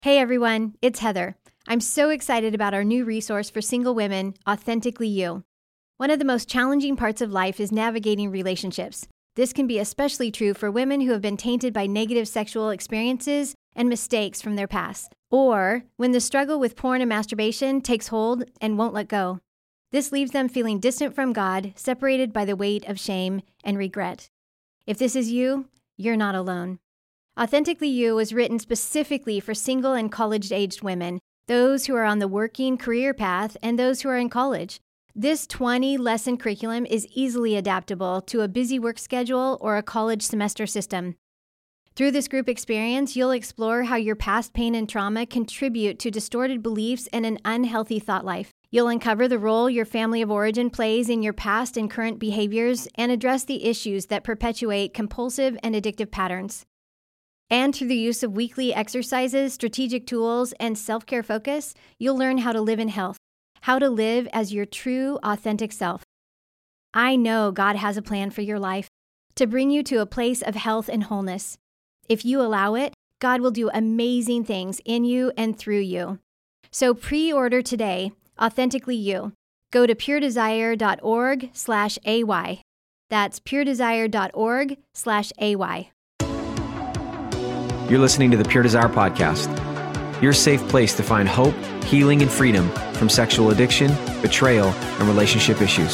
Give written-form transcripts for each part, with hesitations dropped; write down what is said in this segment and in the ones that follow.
Hey everyone, it's Heather. I'm so excited about our new resource for single women, Authentically You. One of the most challenging parts of life is navigating relationships. This can be especially true for women who have been tainted by negative sexual experiences and mistakes from their past, or when the struggle with porn and masturbation takes hold and won't let go. This leaves them feeling distant from God, separated by the weight of shame and regret. If this is you, you're not alone. Authentically You was written specifically for single and college-aged women, those who are on the working career path, and those who are in college. This 20-lesson curriculum is easily adaptable to a busy work schedule or a college semester system. Through this group experience, you'll explore how your past pain and trauma contribute to distorted beliefs and an unhealthy thought life. You'll uncover the role your family of origin plays in your past and current behaviors and address the issues that perpetuate compulsive and addictive patterns. And through the use of weekly exercises, strategic tools, and self-care focus, you'll learn how to live in health, how to live as your true, authentic self. I know God has a plan for your life to bring you to a place of health and wholeness. If you allow it, God will do amazing things in you and through you. So pre-order today, Authentically You. Go to puredesire.org/AY. That's puredesire.org/AY. You're listening to the Pure Desire Podcast, your safe place to find hope, healing, and freedom from sexual addiction, betrayal, and relationship issues.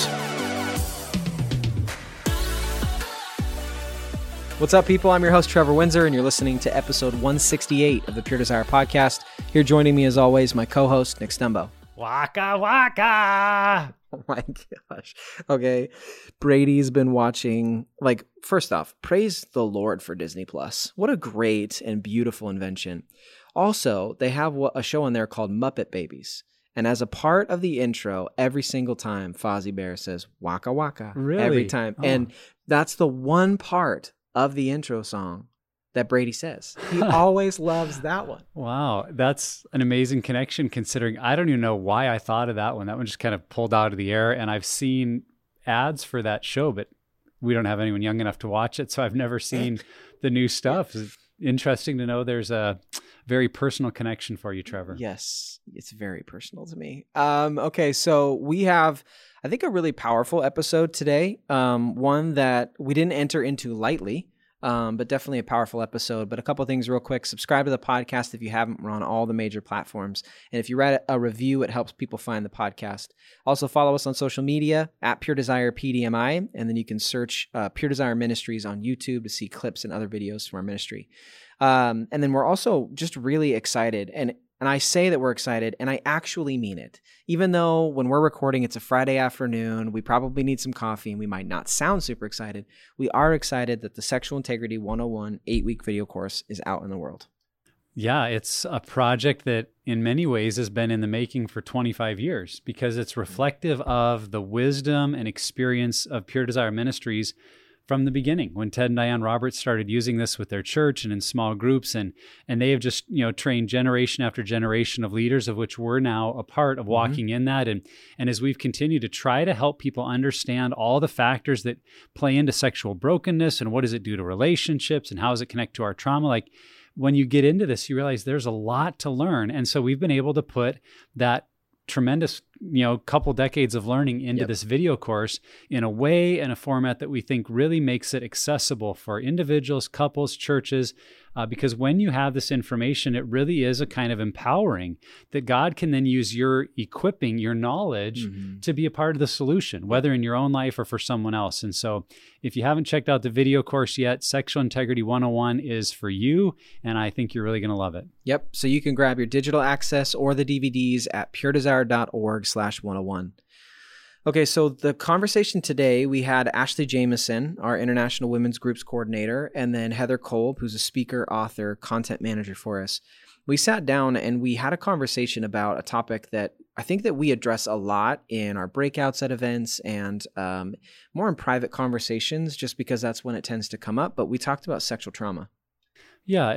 What's up, people? I'm your host, Trevor Windsor, and you're listening to episode 168 of the Pure Desire Podcast. Here joining me, as always, my co-host, Nick Stumbo. Waka waka! Oh my gosh. Okay. Brady's been watching, first off, praise the Lord for Disney Plus. What a great and beautiful invention. Also, they have a show on there called Muppet Babies. And as a part of the intro, every single time Fozzie Bear says waka waka. Really? Every time. Oh. And that's the one part of the intro song that Brady says. He always loves that one. Wow, that's an amazing connection considering I don't even know why I thought of that one. That one just kind of pulled out of the air, and I've seen ads for that show, but we don't have anyone young enough to watch it, so I've never seen the new stuff. It's interesting to know there's a very personal connection for you, Trevor. Yes, it's very personal to me. Okay, so we have, I think, a really powerful episode today, one that we didn't enter into lightly. But definitely a powerful episode. But a couple of things real quick. Subscribe to the podcast if you haven't. We're on all the major platforms. And if you write a review, it helps people find the podcast. Also follow us on social media at Pure Desire PDMI. And then you can search Pure Desire Ministries on YouTube to see clips and other videos from our ministry. And then we're also just really excited. And I say that we're excited, and I actually mean it. Even though when we're recording, it's a Friday afternoon, we probably need some coffee, and we might not sound super excited. We are excited that the Sexual Integrity 101 8-week video course is out in the world. Yeah, it's a project that in many ways has been in the making for 25 years because it's reflective of the wisdom and experience of Pure Desire Ministries from the beginning, when Ted and Diane Roberts started using this with their church and in small groups, and they have just trained generation after generation of leaders, of which we're now a part of walking in that. And as we've continued to try to help people understand all the factors that play into sexual brokenness and what does it do to relationships and how does it connect to our trauma, when you get into this, you realize there's a lot to learn. And so we've been able to put that tremendous, couple decades of learning into this video course in a way and a format that we think really makes it accessible for individuals, couples, churches, because when you have this information, it really is a kind of empowering that God can then use your equipping, your knowledge to be a part of the solution, whether in your own life or for someone else. And so if you haven't checked out the video course yet, Sexual Integrity 101 is for you, and I think you're really going to love it. Yep. So you can grab your digital access or the DVDs at puredesire.org/101. Okay, so the conversation today, we had Ashley Jameson, our International Women's Groups Coordinator, and then Heather Kolb, who's a speaker, author, content manager for us. We sat down and we had a conversation about a topic that I think that we address a lot in our breakouts at events and more in private conversations, just because that's when it tends to come up. But we talked about sexual trauma. Yeah,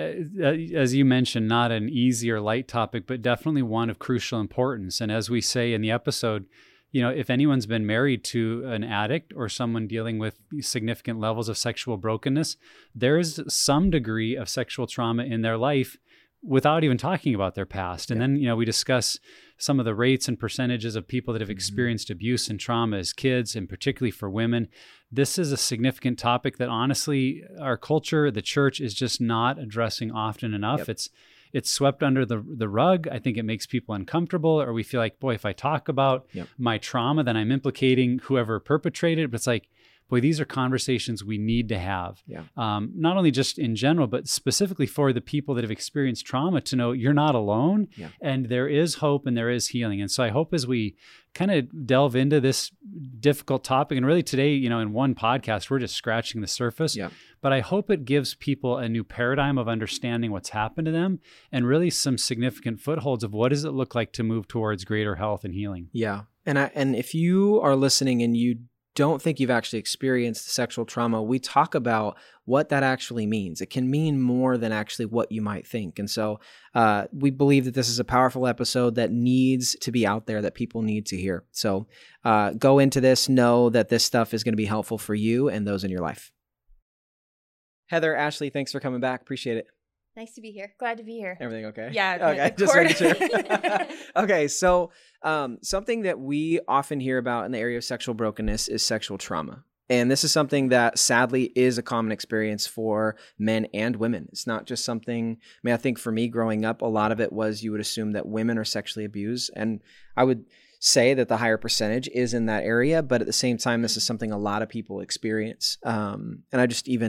as you mentioned, not an easy or light topic, but definitely one of crucial importance. And as we say in the episode, if anyone's been married to an addict or someone dealing with significant levels of sexual brokenness, there is some degree of sexual trauma in their life without even talking about their past. And then, we discuss some of the rates and percentages of people that have experienced abuse and trauma as kids, and particularly for women. This is a significant topic that honestly, our culture, the church, is just not addressing often enough. It's swept under the rug. I think it makes people uncomfortable, or we feel like, boy, if I talk about my trauma, then I'm implicating whoever perpetrated it. But it's like, boy, these are conversations we need to have. Not only just in general, but specifically for the people that have experienced trauma, to know you're not alone, and there is hope and there is healing. And so I hope as we kind of delve into this difficult topic, and really today, in one podcast, we're just scratching the surface, but I hope it gives people a new paradigm of understanding what's happened to them, and really some significant footholds of what does it look like to move towards greater health and healing. Yeah. And if you are listening and you don't think you've actually experienced sexual trauma, we talk about what that actually means. It can mean more than actually what you might think. And so we believe that this is a powerful episode that needs to be out there, that people need to hear. So go into this, know that this stuff is going to be helpful for you and those in your life. Heather, Ashley, thanks for coming back. Appreciate it. Nice to be here. Glad to be here. Everything okay? Yeah. Okay, just making sure. Okay, so something that we often hear about in the area of sexual brokenness is sexual trauma. And this is something that sadly is a common experience for men and women. It's not just something, I think for me growing up, a lot of it was you would assume that women are sexually abused. And I would say that the higher percentage is in that area, but at the same time, this is something a lot of people experience. And I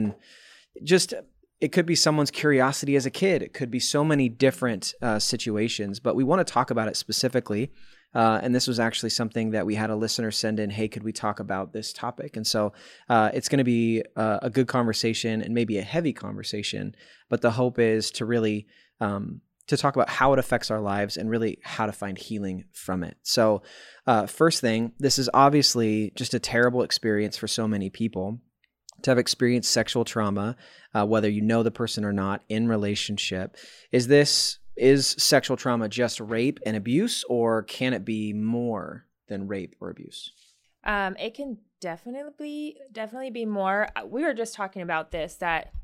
it could be someone's curiosity as a kid. It could be so many different situations, but we want to talk about it specifically. And this was actually something that we had a listener send in, hey, could we talk about this topic? And so it's going to be a good conversation and maybe a heavy conversation, but the hope is to really to talk about how it affects our lives and really how to find healing from it. So first thing, this is obviously just a terrible experience for so many people to have experienced sexual trauma, whether you know the person or not, in relationship. Is sexual trauma just rape and abuse, or can it be more than rape or abuse? It can definitely be more. We were just talking about this, that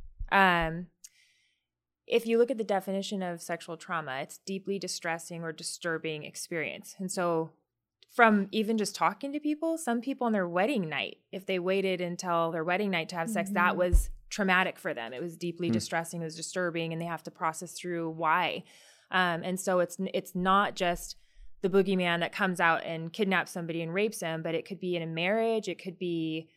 if you look at the definition of sexual trauma, it's deeply distressing or disturbing experience. And so from even just talking to people, some people on their wedding night, if they waited until their wedding night to have sex, that was traumatic for them. It was deeply distressing, it was disturbing, and they have to process through why. And so it's not just the boogeyman that comes out and kidnaps somebody and rapes them, but it could be in a marriage, it could be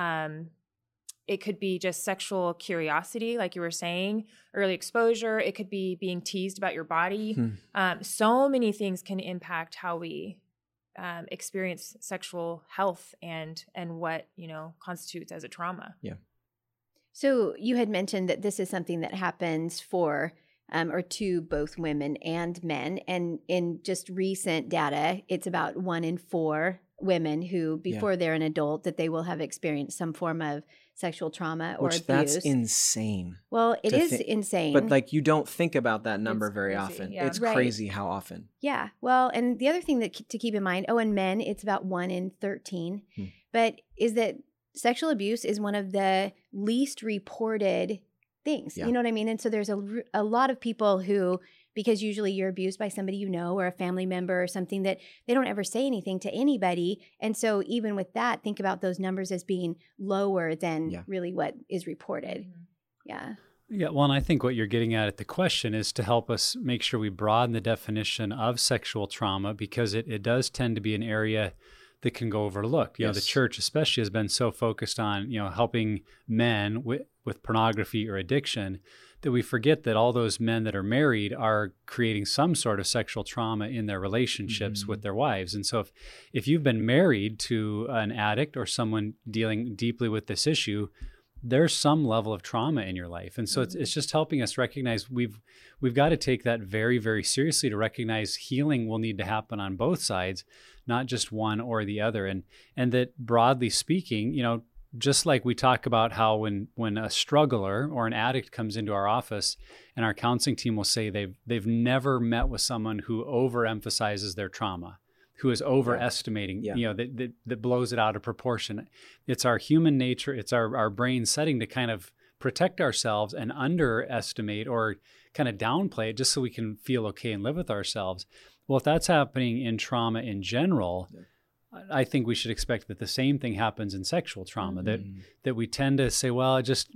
just sexual curiosity, like you were saying, early exposure, it could be being teased about your body. So many things can impact how we experience sexual health and what constitutes as a trauma. Yeah. So you had mentioned that this is something that happens for or to both women and men, and in just recent data, it's about 1 in 4 women who, before they're an adult, that they will have experienced some form of sexual trauma or abuse. That's insane. Well, it is insane. But you don't think about that number very crazy, often. yeah. It's crazy how often. Yeah. Well, and the other thing to keep in mind, in men, it's about 1 in 13, but is that sexual abuse is one of the least reported things. You know what I mean? And so there's a lot of people who, because usually you're abused by somebody you know or a family member or something, that they don't ever say anything to anybody. And so even with that, think about those numbers as being lower than really what is reported. Yeah. Yeah, well, and I think what you're getting at the question is to help us make sure we broaden the definition of sexual trauma, because it does tend to be an area that can go overlooked. You know, the church especially has been so focused on, helping men with pornography or addiction, that we forget that all those men that are married are creating some sort of sexual trauma in their relationships with their wives. And so if you've been married to an addict or someone dealing deeply with this issue, there's some level of trauma in your life. And so it's just helping us recognize we've got to take that very, very seriously, to recognize healing will need to happen on both sides, not just one or the other. And that broadly speaking, just like we talk about how when a struggler or an addict comes into our office, and our counseling team will say they've never met with someone who overemphasizes their trauma, who is overestimating, that blows it out of proportion. It's our human nature, it's our brain setting to kind of protect ourselves and underestimate or kind of downplay it just so we can feel okay and live with ourselves. Well, if that's happening in trauma in general, I think we should expect that the same thing happens in sexual trauma, that we tend to say, well, it just,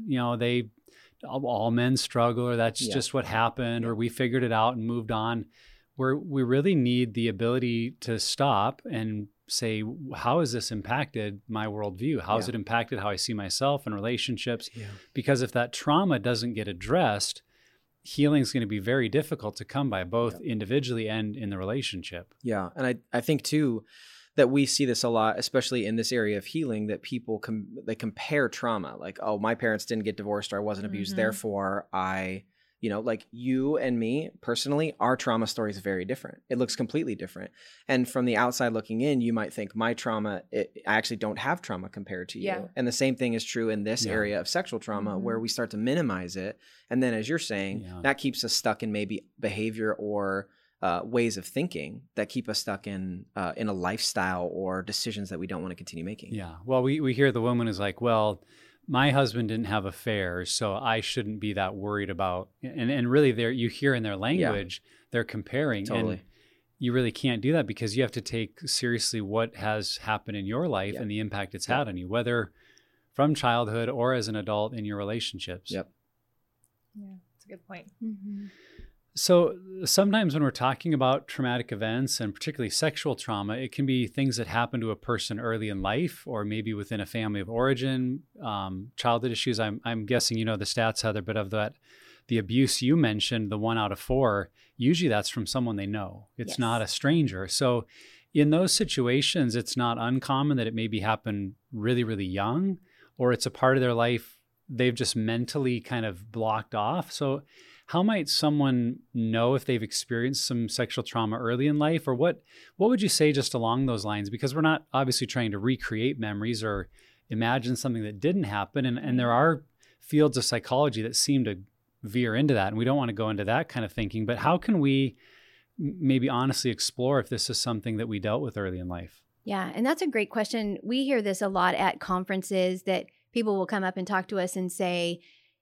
all men struggle, or that's just what happened, or we figured it out and moved on. Where we really need the ability to stop and say, how has this impacted my worldview? How has it impacted how I see myself and relationships? Yeah. Because if that trauma doesn't get addressed, healing is going to be very difficult to come by, both individually and in the relationship. Yeah. And I think too, that we see this a lot, especially in this area of healing, that people they compare trauma. Like, oh, my parents didn't get divorced, or I wasn't abused, therefore I, like you and me personally, our trauma story is very different. It looks completely different. And from the outside looking in, you might think my trauma, I actually don't have trauma compared to you. Yeah. And the same thing is true in this area of sexual trauma, where we start to minimize it. And then, as you're saying, that keeps us stuck in maybe behavior or ways of thinking that keep us stuck in a lifestyle or decisions that we don't want to continue making. Yeah. Well, we hear the woman is like, well, my husband didn't have affairs, so I shouldn't be that worried about. And really, you hear in their language, they're comparing. Totally. And you really can't do that, because you have to take seriously what has happened in your life and the impact it's had on you, whether from childhood or as an adult in your relationships. Yep. Yeah, that's a good point. Mm-hmm. So sometimes when we're talking about traumatic events, and particularly sexual trauma, it can be things that happen to a person early in life, or maybe within a family of origin, childhood issues. I'm guessing the stats, Heather, but of that, the abuse you mentioned, the 1 out of 4, usually that's from someone they know. It's not a stranger. So in those situations, it's not uncommon that it maybe happened really, really young, or it's a part of their life they've just mentally kind of blocked off. So how might someone know if they've experienced some sexual trauma early in life, or what would you say just along those lines? Because we're not obviously trying to recreate memories or imagine something that didn't happen. And there are fields of psychology that seem to veer into that, and we don't want to go into that kind of thinking. But how can we maybe honestly explore if this is something that we dealt with early in life? Yeah, and that's a great question. We hear this a lot at conferences, that people will come up and talk to us and say,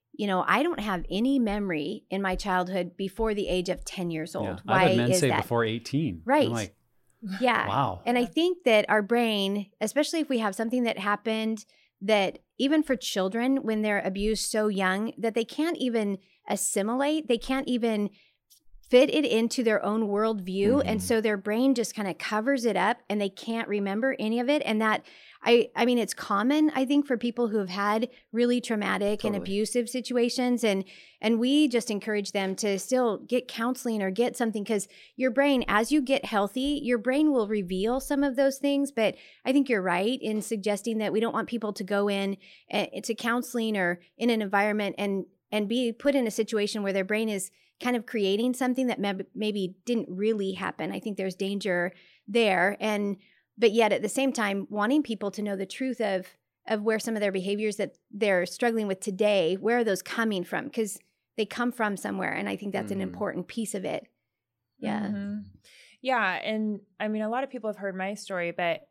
I don't have any memory in my childhood before the age of 10 years old. Yeah. Why I've had men is say that? Before 18. Right. I'm like, yeah. Wow. And I think that our brain, especially if we have something that happened that even for children, when they're abused so young, that they can't even assimilate, they can't even fit it into their own worldview. And so their brain just kind of covers it up, and they can't remember any of it. And that, I mean, it's common, I think, for people who have had really traumatic and abusive situations. And we just encourage them to still get counseling or get something, because your brain, as you get healthy, your brain will reveal some of those things. But I think you're right in suggesting that we don't want people to go in to counseling or in an environment and be put in a situation where their brain is kind of creating something that maybe didn't really happen. I think there's danger there. But yet at the same time, wanting people to know the truth of where some of their behaviors that they're struggling with today, where are those coming from? Because they come from somewhere. And I think that's an important piece of it. Yeah. Mm-hmm. Yeah. And I mean, a lot of people have heard my story, but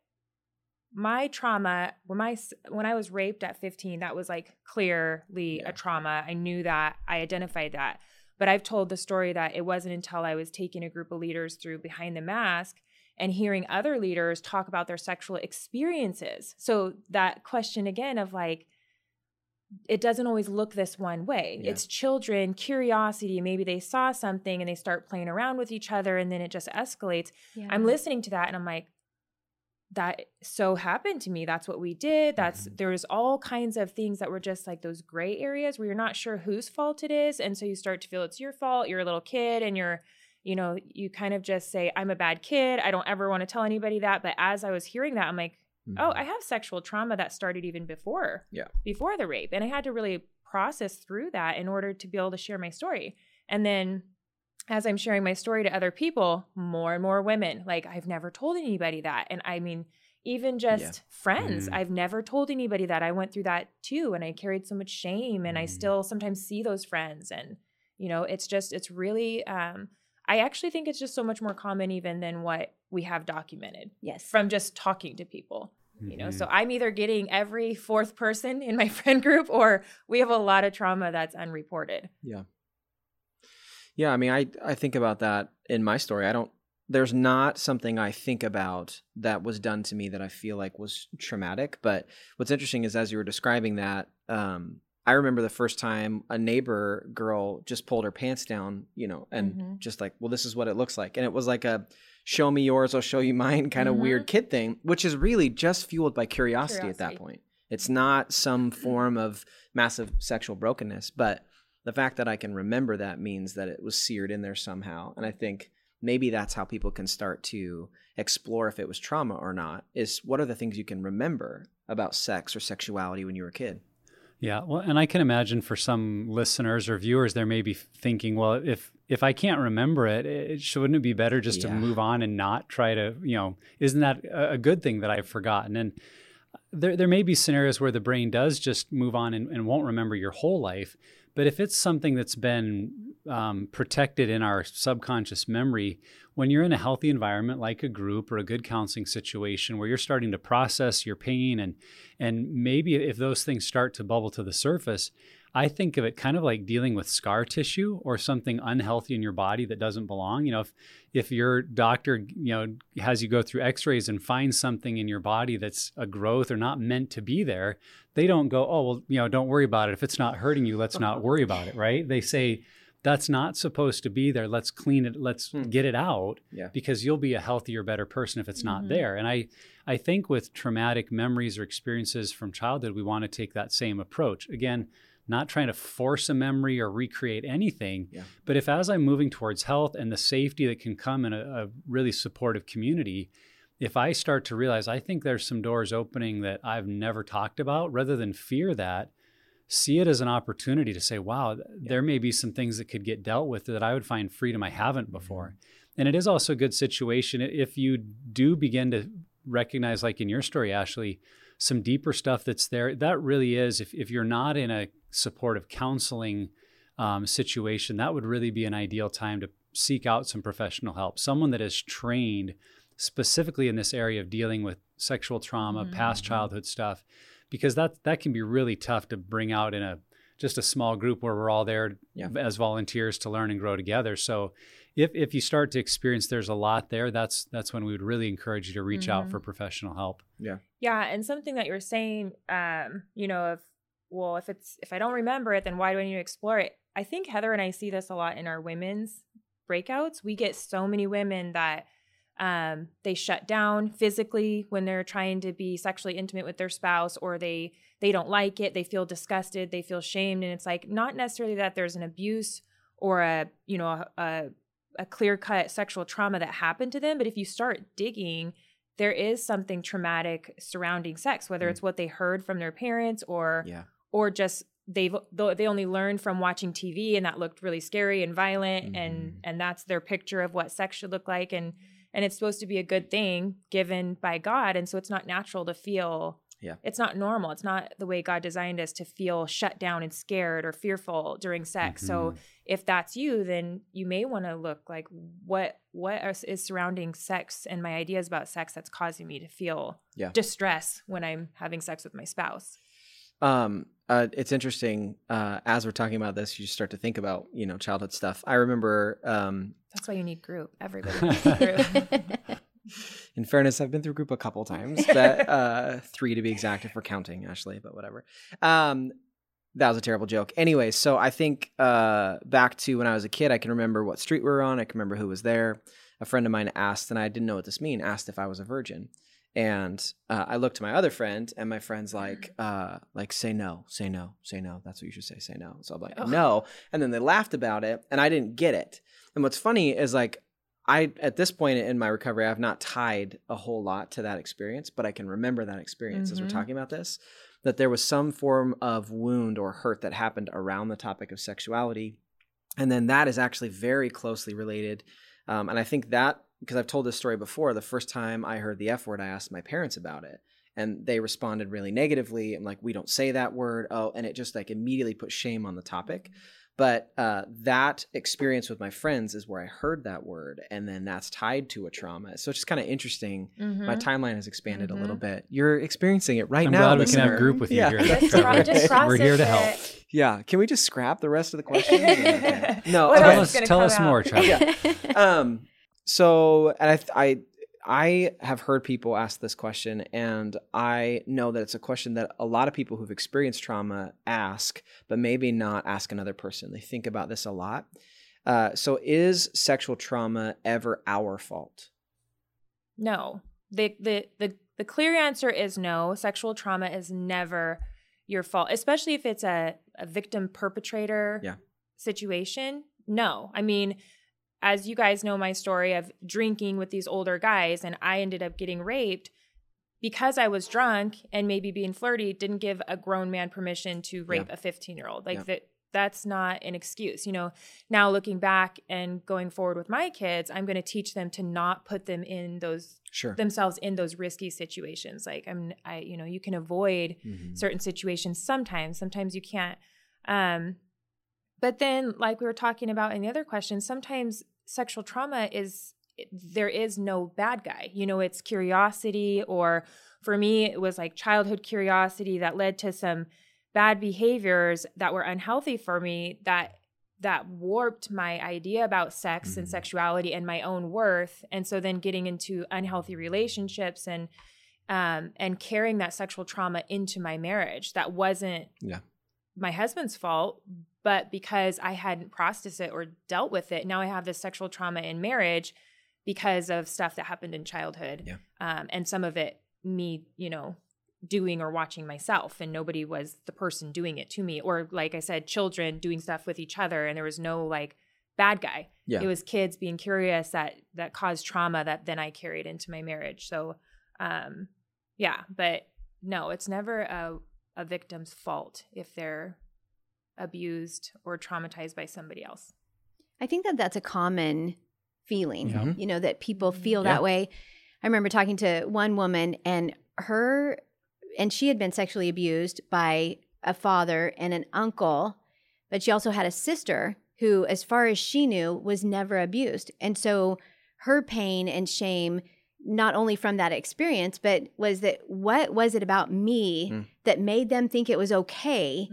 my trauma, when I was raped at 15, that was like clearly a trauma. I knew that. I identified that. But I've told the story that it wasn't until I was taking a group of leaders through Behind the Mask and hearing other leaders talk about their sexual experiences. So that question again of like, it doesn't always look this one way. Yeah. It's children, curiosity. Maybe they saw something and they start playing around with each other, and then it just escalates. Yeah. I'm listening to that and I'm like, that so happened to me. That's what we did. There was all kinds of things that were just like those gray areas where you're not sure whose fault it is. And so you start to feel it's your fault. You're a little kid and you kind of just say, I'm a bad kid. I don't ever want to tell anybody that. But as I was hearing that, I'm like, oh, I have sexual trauma that started even before the rape. And I had to really process through that in order to be able to share my story. And then as I'm sharing my story to other people, more and more women, like, I've never told anybody that. And I mean, even just friends, I've never told anybody that. I went through that too. And I carried so much shame, and I still sometimes see those friends. And, it's really, I actually think it's just so much more common even than what we have documented. Yes. From just talking to people, so I'm either getting every fourth person in my friend group, or we have a lot of trauma that's unreported. Yeah. Yeah, I mean, I think about that in my story. There's not something I think about that was done to me that I feel like was traumatic. But what's interesting is as you were describing that, I remember the first time a neighbor girl just pulled her pants down, and just like, well, this is what it looks like. And it was like a show me yours, I'll show you mine kind of weird kid thing, which is really just fueled by curiosity at that point. It's not some form of massive sexual brokenness, but the fact that I can remember that means that it was seared in there somehow. And I think maybe that's how people can start to explore if it was trauma or not, is what are the things you can remember about sex or sexuality when you were a kid? Yeah, well, and I can imagine for some listeners or viewers, they may be thinking, well, if I can't remember it, shouldn't it be better just to move on and not try to, isn't that a good thing that I've forgotten? And there may be scenarios where the brain does just move on and won't remember your whole life. But if it's something that's been protected in our subconscious memory, when you're in a healthy environment like a group or a good counseling situation where you're starting to process your pain and maybe if those things start to bubble to the surface, I think of it kind of like dealing with scar tissue or something unhealthy in your body that doesn't belong. If your doctor, has you go through x-rays and finds something in your body that's a growth or not meant to be there, they don't go, oh, well, don't worry about it. If it's not hurting you, let's not worry about it, right? They say, that's not supposed to be there. Let's clean it. Let's get it out because you'll be a healthier, better person if it's not there. And I think with traumatic memories or experiences from childhood, we want to take that same approach. Again, not trying to force a memory or recreate anything, but if as I'm moving towards health and the safety that can come in a really supportive community, if I start to realize, I think there's some doors opening that I've never talked about, rather than fear that, see it as an opportunity to say, wow, there may be some things that could get dealt with that I would find freedom I haven't before. And it is also a good situation if you do begin to recognize, like in your story, Ashley, some deeper stuff that's there. That really is, if you're not in a supportive counseling situation, that would really be an ideal time to seek out some professional help. Someone that is trained specifically in this area of dealing with sexual trauma, past childhood stuff, because that can be really tough to bring out in just a small group where we're all there as volunteers to learn and grow together. So if you start to experience there's a lot there, that's when we would really encourage you to reach out for professional help. Yeah. And something that you're saying, if I don't remember it, then why do I need to explore it? I think Heather and I see this a lot in our women's breakouts. We get so many women that they shut down physically when they're trying to be sexually intimate with their spouse, or they don't like it. They feel disgusted. They feel shamed. And it's like, not necessarily that there's an abuse or a clear-cut sexual trauma that happened to them. But if you start digging, there is something traumatic surrounding sex, whether it's what they heard from their parents or just they only learned from watching TV and that looked really scary and violent, and that's their picture of what sex should look like. And it's supposed to be a good thing given by God. And so it's not natural to feel, it's not normal. It's not the way God designed us to feel shut down and scared or fearful during sex. So if that's you, then you may want to look like what is surrounding sex and my ideas about sex that's causing me to feel distress when I'm having sex with my spouse. It's interesting. As we're talking about this, you start to think about, childhood stuff. I remember, that's why you need group. Everybody needs group. In fairness, I've been through group a couple times, but 3 to be exact if we're counting, Ashley, but whatever. That was a terrible joke. Anyway, so I think back to when I was a kid, I can remember what street we were on. I can remember who was there. A friend of mine asked, and I didn't know what this meant, asked if I was a virgin. And I looked to my other friend, and my friend's like, say no. That's what you should say, say no. So I'm like, no. And then they laughed about it, and I didn't get it. And what's funny is at this point in my recovery, I've not tied a whole lot to that experience, but I can remember that experience as we're talking about this, that there was some form of wound or hurt that happened around the topic of sexuality. And then that is actually very closely related. And I think that, because I've told this story before, the first time I heard the F word, I asked my parents about it, and they responded really negatively. I'm like, we don't say that word. Oh, and it just immediately put shame on the topic. But that experience with my friends is where I heard that word, and then that's tied to a trauma. So it's just kind of interesting. My timeline has expanded a little bit. You're experiencing it right I'm now. glad we can have group with you here. Just We're here to help. Yeah. Can we just scrap the rest of the question? No. Tell us more, Travis. So, and I have heard people ask this question, and I know that it's a question that a lot of people who've experienced trauma ask, but maybe not ask another person. They think about this a lot. So is sexual trauma ever our fault? No. The clear answer is no. Sexual trauma is never your fault, especially if it's a victim perpetrator situation. No. I mean, as you guys know my story of drinking with these older guys, and I ended up getting raped because I was drunk and maybe being flirty, didn't give a grown man permission to rape a 15-year-old. That's not an excuse. Now looking back and going forward with my kids, I'm going to teach them to not put them in themselves in those risky situations. Like you can avoid certain situations sometimes you can't. But then, like we were talking about in the other question, sometimes sexual trauma there is no bad guy. It's curiosity, or for me, it was like childhood curiosity that led to some bad behaviors that were unhealthy for me that warped my idea about sex and sexuality and my own worth. And so then getting into unhealthy relationships and carrying that sexual trauma into my marriage, that wasn't my husband's fault, but because I hadn't processed it or dealt with it, now I have this sexual trauma in marriage because of stuff that happened in childhood. Yeah. And some of it me, doing or watching myself, and nobody was the person doing it to me. Or like I said, children doing stuff with each other, and there was no like bad guy. Yeah. It was kids being curious that caused trauma that then I carried into my marriage. So, but no, it's never a victim's fault if they're abused or traumatized by somebody else. I think that's a common feeling, that people feel that way. I remember talking to one woman, and she had been sexually abused by a father and an uncle, but she also had a sister who, as far as she knew, was never abused. And so her pain and shame, not only from that experience, but was that what was it about me that made them think it was okay,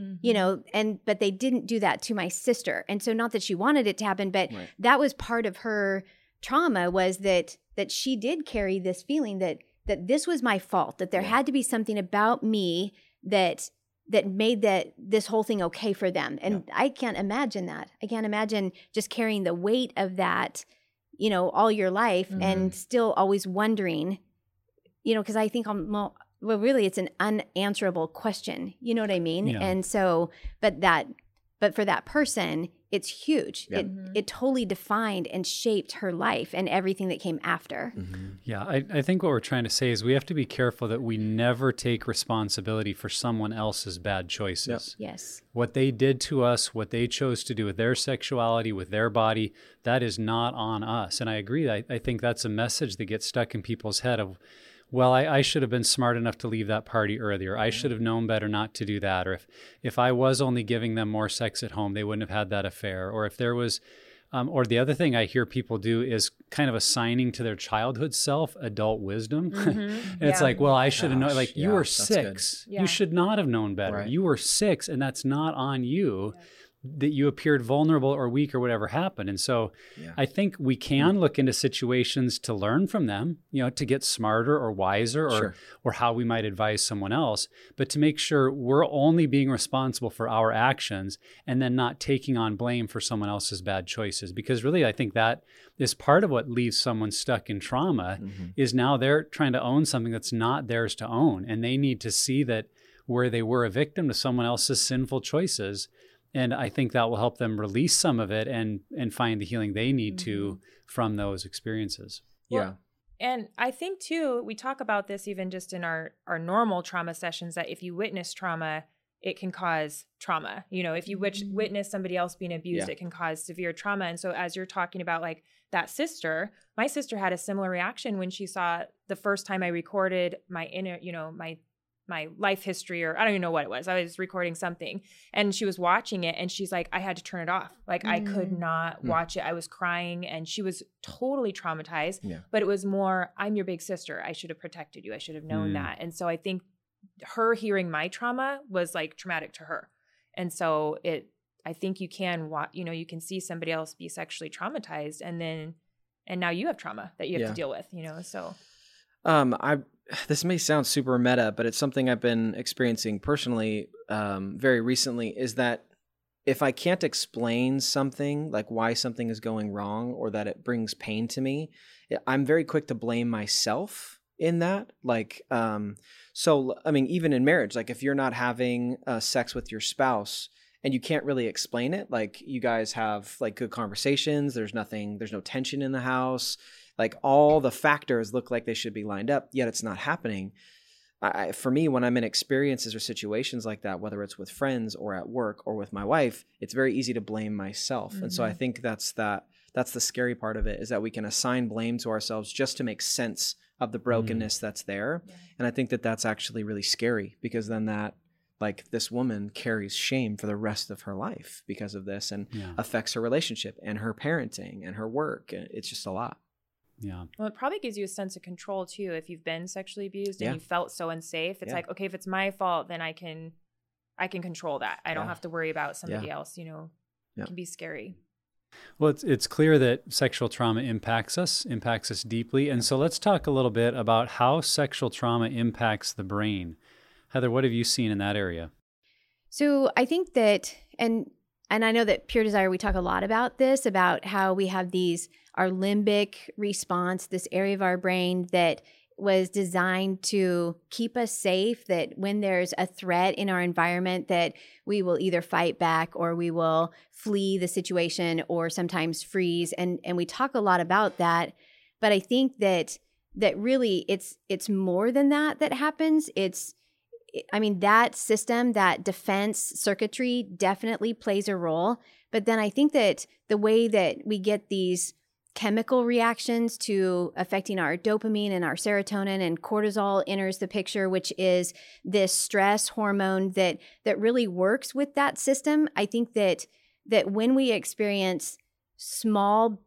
but they didn't do that to my sister. And so not that she wanted it to happen, but that was part of her trauma, was that she did carry this feeling that this was my fault, that there had to be something about me that made this whole thing okay for them. And I can't imagine that. I can't imagine just carrying the weight of that, all your life and still always wondering, because I think really it's an unanswerable question. You know what I mean? Yeah. And so, but for that person, it's huge. Yeah. It totally defined and shaped her life and everything that came after. Yeah, I think what we're trying to say is we have to be careful that we never take responsibility for someone else's bad choices. Yes. What they did to us, what they chose to do with their sexuality, with their body, that is not on us. And I agree. I think that's a message that gets stuck in people's head of, well, I should have been smart enough to leave that party earlier. I should have known better not to do that. Or if I was only giving them more sex at home, they wouldn't have had that affair. Or if there was, or the other thing I hear people do is kind of assigning to their childhood self adult wisdom. And it's like, well, I should have known. Like, you were 6. You should not have known better. Right. You were 6, and that's not on you. That you appeared vulnerable or weak or whatever happened. And so I think we can look into situations to learn from them, to get smarter or wiser or how we might advise someone else, but to make sure we're only being responsible for our actions and then not taking on blame for someone else's bad choices. Because really, I think that is part of what leaves someone stuck in trauma is now they're trying to own something that's not theirs to own. And they need to see that where they were a victim to someone else's sinful choices. And I think that will help them release some of it and find the healing they need to from those experiences. Well, and I think too, we talk about this even just in our normal trauma sessions, that if you witness trauma, it can cause trauma. If you witness somebody else being abused, it can cause severe trauma. And so as you're talking about like that sister, my sister had a similar reaction when she saw the first time I recorded my inner, life history, or I don't even know what it was. I was recording something and she was watching it and she's like, I had to turn it off. Like I could not watch it. I was crying and she was totally traumatized, but it was more, I'm your big sister. I should have protected you. I should have known that. And so I think her hearing my trauma was like traumatic to her. And so I think you can you can see somebody else be sexually traumatized and now you have trauma that you have to deal with, so. This may sound super meta, but it's something I've been experiencing personally very recently, is that if I can't explain something, like why something is going wrong or that it brings pain to me, I'm very quick to blame myself in that. Like, so, I mean, even in marriage, like if you're not having sex with your spouse and you can't really explain it, like you guys have like good conversations, there's no tension in the house, like all the factors look like they should be lined up, yet it's not happening. For me, when I'm in experiences or situations like that, whether it's with friends or at work or with my wife, it's very easy to blame myself. And so I think that's the scary part of it, is that we can assign blame to ourselves just to make sense of the brokenness that's there. Yeah. And I think that that's actually really scary, because then that, like, this woman carries shame for the rest of her life because of this, and affects her relationship and her parenting and her work. It's just a lot. Yeah. Well, it probably gives you a sense of control too. If you've been sexually abused and you felt so unsafe, it's like, okay, if it's my fault, then I can control that. I don't have to worry about somebody else, It can be scary. Well, it's clear that sexual trauma impacts us deeply. And so let's talk a little bit about how sexual trauma impacts the brain. Heather, what have you seen in that area? So I think that, and I know that Pure Desire, we talk a lot about this, about how we have our limbic response, this area of our brain that was designed to keep us safe, that when there's a threat in our environment, that we will either fight back or we will flee the situation or sometimes freeze. And we talk a lot about that. But I think that really it's more than that happens. That system, that defense circuitry definitely plays a role. But then I think that the way that we get these chemical reactions to affecting our dopamine and our serotonin, and cortisol enters the picture, which is this stress hormone that really works with that system. I think that when we experience small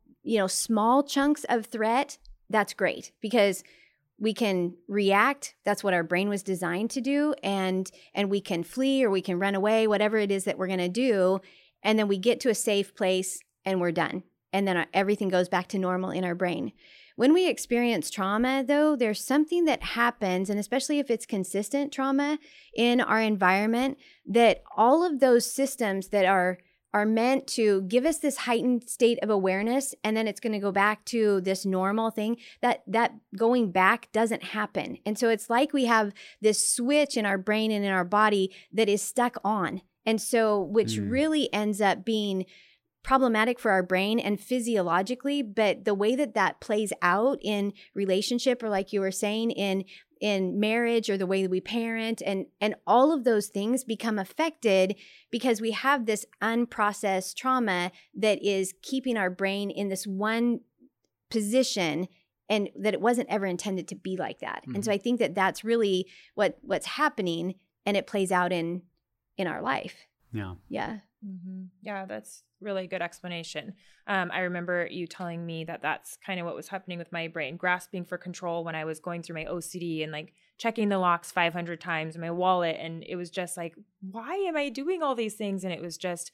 chunks of threat, that's great, because we can react. That's what our brain was designed to do. And we can flee or we can run away, whatever it is that we're going to do. And then we get to a safe place and we're done. And then everything goes back to normal in our brain. When we experience trauma, though, there's something that happens, and especially if it's consistent trauma in our environment, that all of those systems that are meant to give us this heightened state of awareness, and then it's going to go back to this normal thing, that going back doesn't happen. And so it's like we have this switch in our brain and in our body that is stuck on. And so, which really ends up being problematic for our brain and physiologically, but the way that plays out in relationship, or like you were saying, in marriage, or the way that we parent, and all of those things become affected because we have this unprocessed trauma that is keeping our brain in this one position, and that it wasn't ever intended to be like that. And so I think that that's really what's happening, and it plays out in our life. Yeah. Yeah. Mm-hmm. Yeah, that's really good explanation. I remember you telling me that that's kind of what was happening with my brain, grasping for control when I was going through my OCD and like checking the locks 500 times in my wallet. And it was just like, why am I doing all these things? And it was just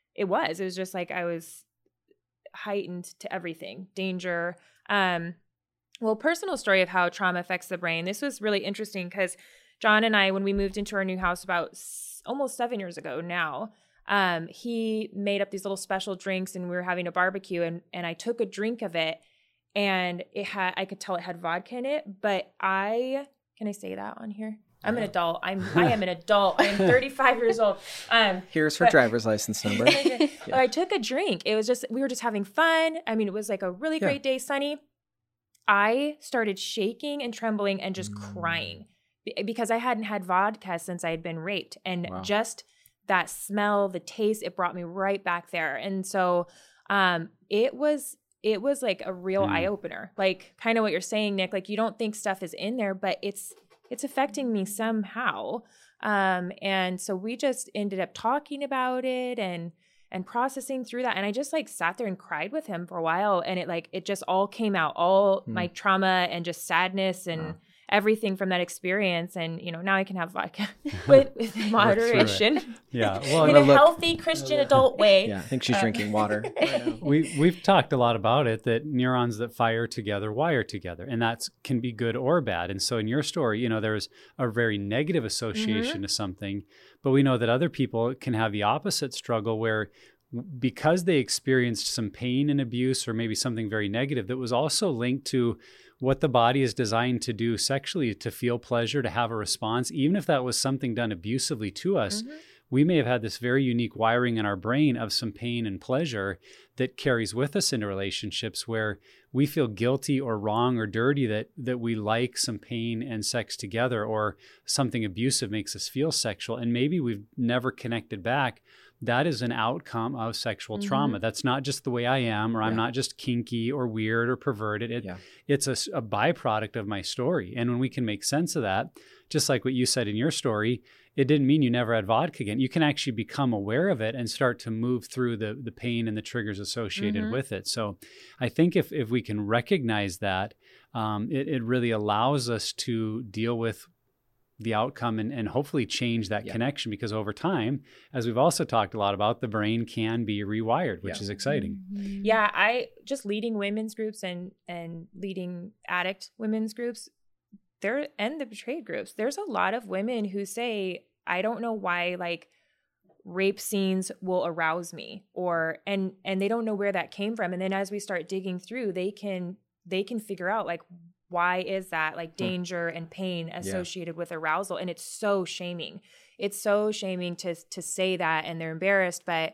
like I was heightened to everything, danger. Well, personal story of how trauma affects the brain. This was really interesting because John and I, when we moved into our new house about almost 7 years ago now, he made up these little special drinks, and we were having a barbecue, and I took a drink of it, and I could tell it had vodka in it, but can I say that on here? I'm an adult. I am an adult. I am 35 years old. Here's her driver's license number. Yeah. I took a drink. It was we were just having fun. I mean, it was like a really great day, sunny. I started shaking and trembling and just crying because I hadn't had vodka since I had been raped. And just that smell, the taste, it brought me right back there. And so it was like a real eye opener, like kind of what you're saying, Nick, like you don't think stuff is in there, but it's it's affecting me somehow. And so we just ended up talking about it and processing through that. And I just like sat there and cried with him for a while. And it just all came out, all my trauma and just sadness and everything from that experience. And, now I can have vodka with moderation. Yeah. Well, in a healthy Christian adult way. Yeah. I think she's drinking water. We've talked a lot about it, that neurons that fire together wire together, and that can be good or bad. And so in your story, there's a very negative association to something, but we know that other people can have the opposite struggle where, because they experienced some pain and abuse or maybe something very negative that was also linked to what the body is designed to do sexually, to feel pleasure, to have a response, even if that was something done abusively to us, we may have had this very unique wiring in our brain of some pain and pleasure that carries with us into relationships where we feel guilty or wrong or dirty that we like some pain and sex together, or something abusive makes us feel sexual. And maybe we've never connected back. That is an outcome of sexual trauma. That's not just the way I am, or I'm not just kinky or weird or perverted. It's a byproduct of my story. And when we can make sense of that, just like what you said in your story, it didn't mean you never had vodka again. You can actually become aware of it and start to move through the pain and the triggers associated with it. So I think if we can recognize that, it really allows us to deal with the outcome and hopefully change that connection, because over time, as we've also talked a lot about, the brain can be rewired, which is exciting. Yeah, I just leading women's groups and leading addict women's groups there, and the betrayed groups. There's a lot of women who say, I don't know why like rape scenes will arouse me, and they don't know where that came from. And then as we start digging through, they can figure out like, why is that, like danger and pain associated with arousal? And it's so shaming. It's so shaming to say that, and they're embarrassed. But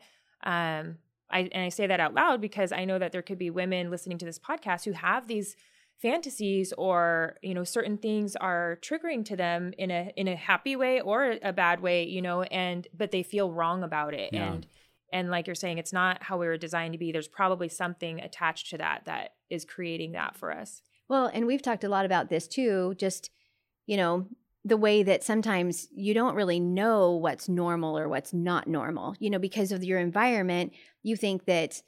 I say that out loud because I know that there could be women listening to this podcast who have these fantasies, or certain things are triggering to them in a happy way or a bad way, but they feel wrong about it. And like you're saying, it's not how we were designed to be. There's probably something attached to that is creating that for us. Well, and we've talked a lot about this too, just, the way that sometimes you don't really know what's normal or what's not normal, because of your environment. You think that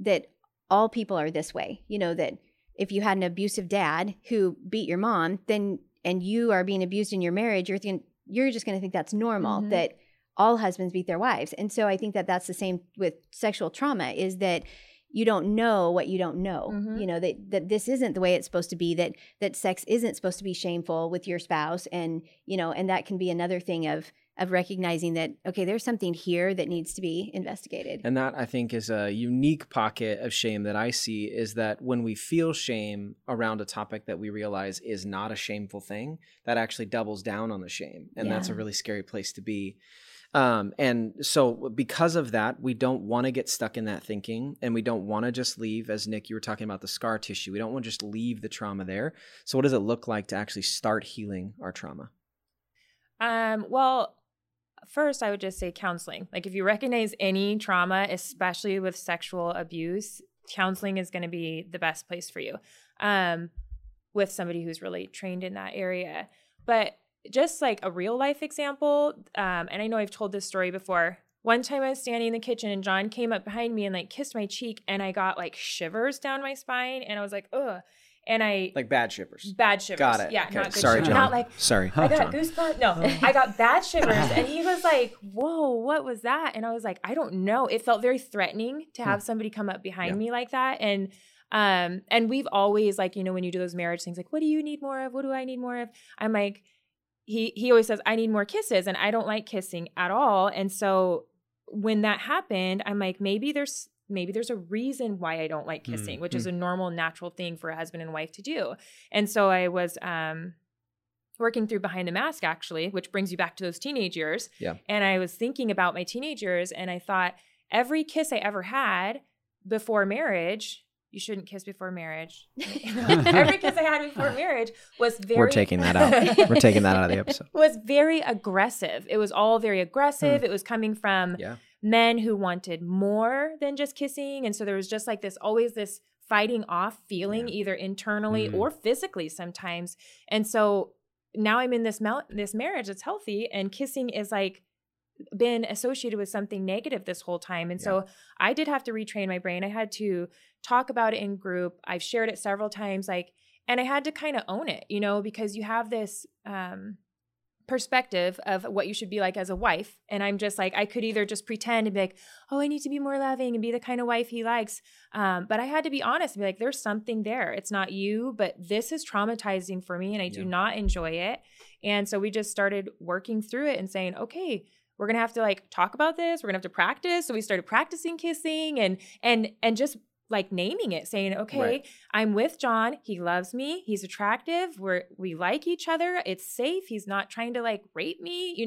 all people are this way, that if you had an abusive dad who beat your mom, and you are being abused in your marriage, you're just going to think that's normal, that all husbands beat their wives. And so I think that that's the same with sexual trauma, is that you don't know what you don't know, that this isn't the way it's supposed to be, that sex isn't supposed to be shameful with your spouse. And, and that can be another thing of recognizing that, okay, there's something here that needs to be investigated. And that, I think, is a unique pocket of shame that I see, is that when we feel shame around a topic that we realize is not a shameful thing, that actually doubles down on the shame. And that's a really scary place to be. And so because of that, we don't want to get stuck in that thinking, and we don't want to just leave, as Nick, you were talking about the scar tissue. We don't want to just leave the trauma there. So what does it look like to actually start healing our trauma? Well, first I would just say counseling. Like if you recognize any trauma, especially with sexual abuse, counseling is going to be the best place for you, with somebody who's really trained in that area. But just like a real life example, and I know I've told this story before. One time I was standing in the kitchen and John came up behind me and like kissed my cheek, and I got like shivers down my spine, and I was like, ugh. And I like bad shivers. Bad shivers. Got it. Yeah, okay. not good Sorry, shivers. John. Not like sorry. I got John. goosebumps. No, I got bad shivers, and he was like, "Whoa, what was that?" And I was like, "I don't know." It felt very threatening to have somebody come up behind me like that, and we've always like, when you do those marriage things, like, what do you need more of? What do I need more of? I'm like, he always says, I need more kisses, and I don't like kissing at all. And so when that happened, I'm like, maybe there's a reason why I don't like kissing, which is a normal, natural thing for a husband and wife to do. And so I was working through Behind the Mask, actually, which brings you back to those teenage years. Yeah. And I was thinking about my teenage years, and I thought every kiss I ever had before marriage, you shouldn't kiss before marriage. Every kiss I had before marriage was very... We're taking that out. We're taking that out of the episode. Was very aggressive. It was all very aggressive. It was coming from men who wanted more than just kissing. And so there was just like always this fighting off feeling, either internally or physically sometimes. And so now I'm in this marriage that's healthy, and kissing is like been associated with something negative this whole time. And so I did have to retrain my brain. I had to talk about it in group. I've shared it several times, and I had to kind of own it, because you have this perspective of what you should be like as a wife. And I'm just like, I could either just pretend and be like, oh, I need to be more loving and be the kind of wife he likes. But I had to be honest and be like, there's something there. It's not you, but this is traumatizing for me and I do not enjoy it. And so we just started working through it and saying, okay, we're going to have to talk about this. We're going to have to practice. So we started practicing kissing and just naming it, saying, okay, I'm with John. He loves me. He's attractive. We like each other. It's safe. He's not trying to rape me.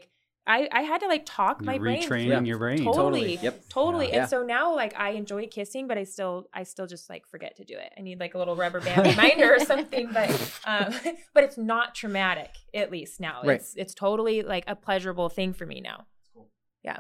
I had to talk my brain. Retraining your brain. Totally. Yep. Totally. Yeah. And so now I enjoy kissing, but I still just forget to do it. I need a little rubber band reminder or something, but it's not traumatic, at least now. Right. It's totally a pleasurable thing for me now. Cool. Yeah.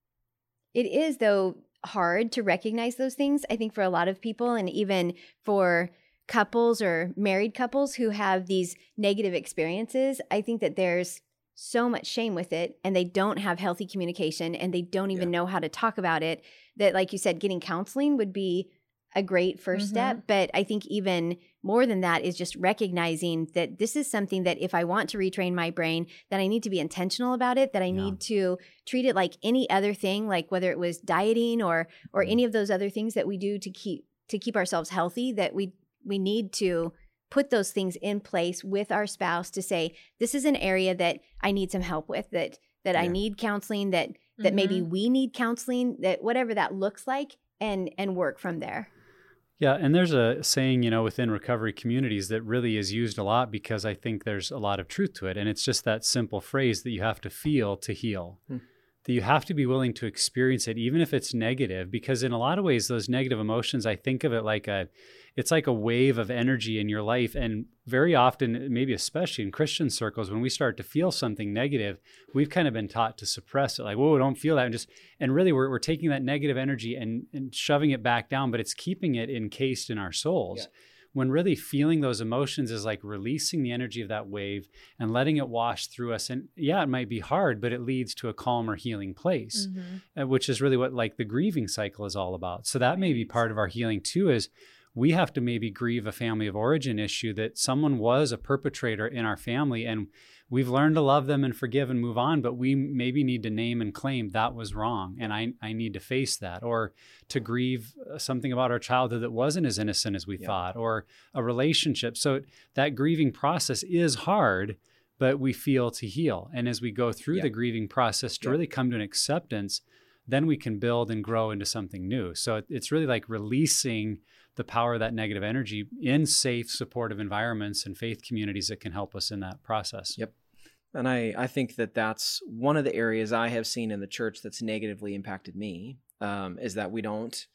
It is, though, hard to recognize those things, I think, for a lot of people, and even for couples or married couples who have these negative experiences. I think that there's so much shame with it, and they don't have healthy communication, and they don't even know how to talk about it, that, like you said, getting counseling would be a great first step. But I think even more than that is just recognizing that this is something that if I want to retrain my brain, that I need to be intentional about it, that I need to treat it like any other thing, like whether it was dieting or any of those other things that we do to keep ourselves healthy, that we need to put those things in place with our spouse to say, this is an area that I need some help with, that I need counseling, that maybe we need counseling, that whatever that looks like, and work from there. Yeah, and there's a saying, within recovery communities that really is used a lot because I think there's a lot of truth to it. And it's just that simple phrase that you have to feel to heal, that you have to be willing to experience it, even if it's negative, because in a lot of ways, those negative emotions, I think of it it's like a wave of energy in your life. And very often, maybe especially in Christian circles, when we start to feel something negative, we've kind of been taught to suppress it. Whoa, don't feel that. And really we're taking that negative energy and shoving it back down, but it's keeping it encased in our souls. Yeah. When really feeling those emotions is releasing the energy of that wave and letting it wash through us. And yeah, it might be hard, but it leads to a calmer, healing place, which is really what the grieving cycle is all about. So that may be part of our healing too, is we have to maybe grieve a family of origin issue that someone was a perpetrator in our family and we've learned to love them and forgive and move on, but we maybe need to name and claim that was wrong and I need to face that, or to grieve something about our childhood that wasn't as innocent as we thought, or a relationship. So that grieving process is hard, but we feel to heal. And as we go through the grieving process to really come to an acceptance, then we can build and grow into something new. So it's really releasing the power of that negative energy in safe, supportive environments and faith communities that can help us in that process. Yep. And I think that that's one of the areas I have seen in the church that's negatively impacted me, is that we don't,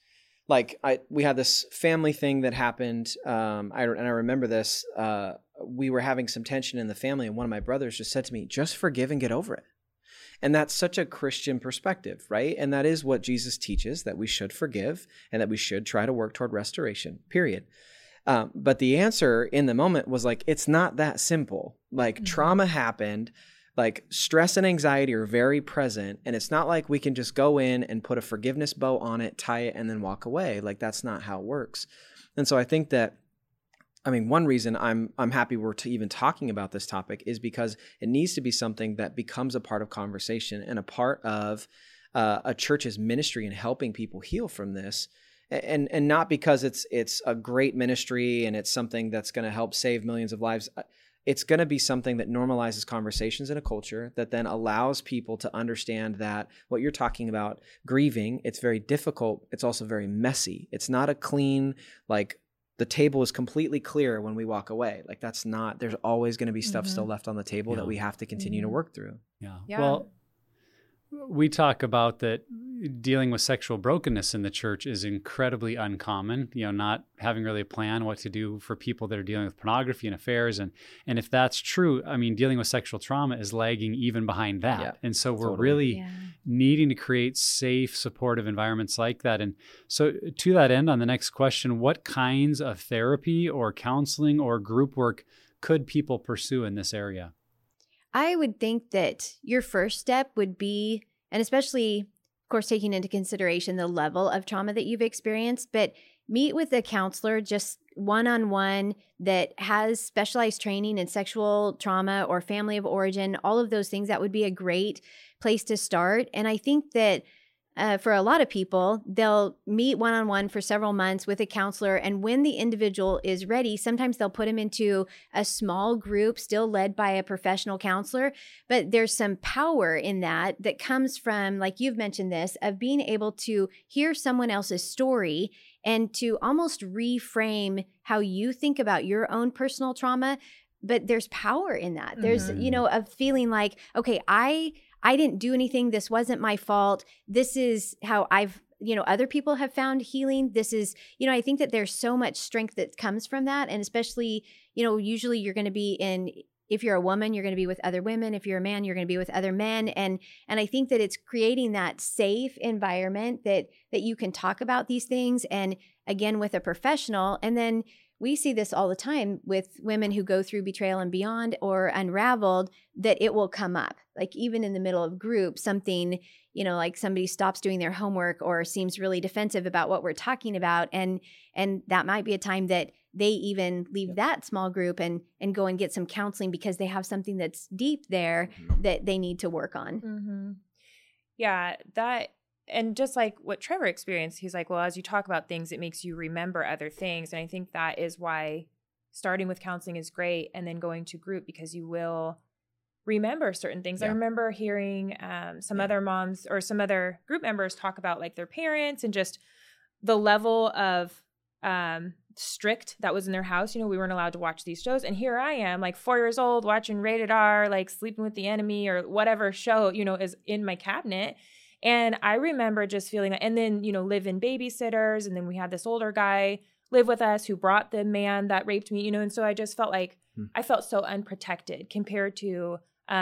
we had this family thing that happened. I remember this, we were having some tension in the family, and one of my brothers just said to me, just forgive and get over it. And that's such a Christian perspective, right? And that is what Jesus teaches, that we should forgive and that we should try to work toward restoration, period. But the answer in the moment was it's not that simple. Trauma happened, stress and anxiety are very present. And it's not like we can just go in and put a forgiveness bow on it, tie it, and then walk away. That's not how it works. And so I think that, one reason I'm happy we're even talking about this topic is because it needs to be something that becomes a part of conversation and a part of a church's ministry in helping people heal from this, and not because it's a great ministry and it's something that's going to help save millions of lives. It's going to be something that normalizes conversations in a culture that then allows people to understand that what you're talking about, grieving, it's very difficult. It's also very messy. It's not a clean, the table is completely clear when we walk away. That's not, there's always going to be stuff still left on the table that we have to continue to work through. Yeah. Well, we talk about that dealing with sexual brokenness in the church is incredibly uncommon, not having really a plan what to do for people that are dealing with pornography and affairs. And if that's true, I mean, dealing with sexual trauma is lagging even behind that. Yeah, and so we're totally. really needing to create safe, supportive environments like that. And so to that end, on the next question, what kinds of therapy or counseling or group work could people pursue in this area? I would think that your first step would be, and especially, of course, taking into consideration the level of trauma that you've experienced, but meet with a counselor just one-on-one that has specialized training in sexual trauma or family of origin, all of those things. That would be a great place to start. And I think that for a lot of people, they'll meet one-on-one for several months with a counselor. And when the individual is ready, sometimes they'll put them into a small group still led by a professional counselor. But there's some power in that comes from, like you've mentioned this, of being able to hear someone else's story and to almost reframe how you think about your own personal trauma. But there's power in that. There's, a feeling like, okay, I didn't do anything. This wasn't my fault. This is how other people have found healing. This is, I think that there's so much strength that comes from that. And especially, usually you're going to be if you're a woman, you're going to be with other women. If you're a man, you're going to be with other men. And I think that it's creating that safe environment that you can talk about these things. And again, with a professional. And then we see this all the time with women who go through betrayal and beyond or unraveled, that it will come up. Like even in the middle of group, something, like somebody stops doing their homework or seems really defensive about what we're talking about. And that might be a time that they even leave that small group and go and get some counseling because they have something that's deep there that they need to work on. Mm-hmm. Yeah, and just like what Trevor experienced, he's like, well, as you talk about things, it makes you remember other things. And I think that is why starting with counseling is great and then going to group, because you will remember certain things. Yeah. I remember hearing some other moms or some other group members talk about like their parents and just the level of strict that was in their house. We weren't allowed to watch these shows. And here I am, like 4 years old, watching Rated R, like Sleeping with the Enemy or whatever show, is in my cabinet. And I remember just feeling that, and then, live-in babysitters. And then we had this older guy live with us who brought the man that raped me, and so I just felt like I felt so unprotected compared to,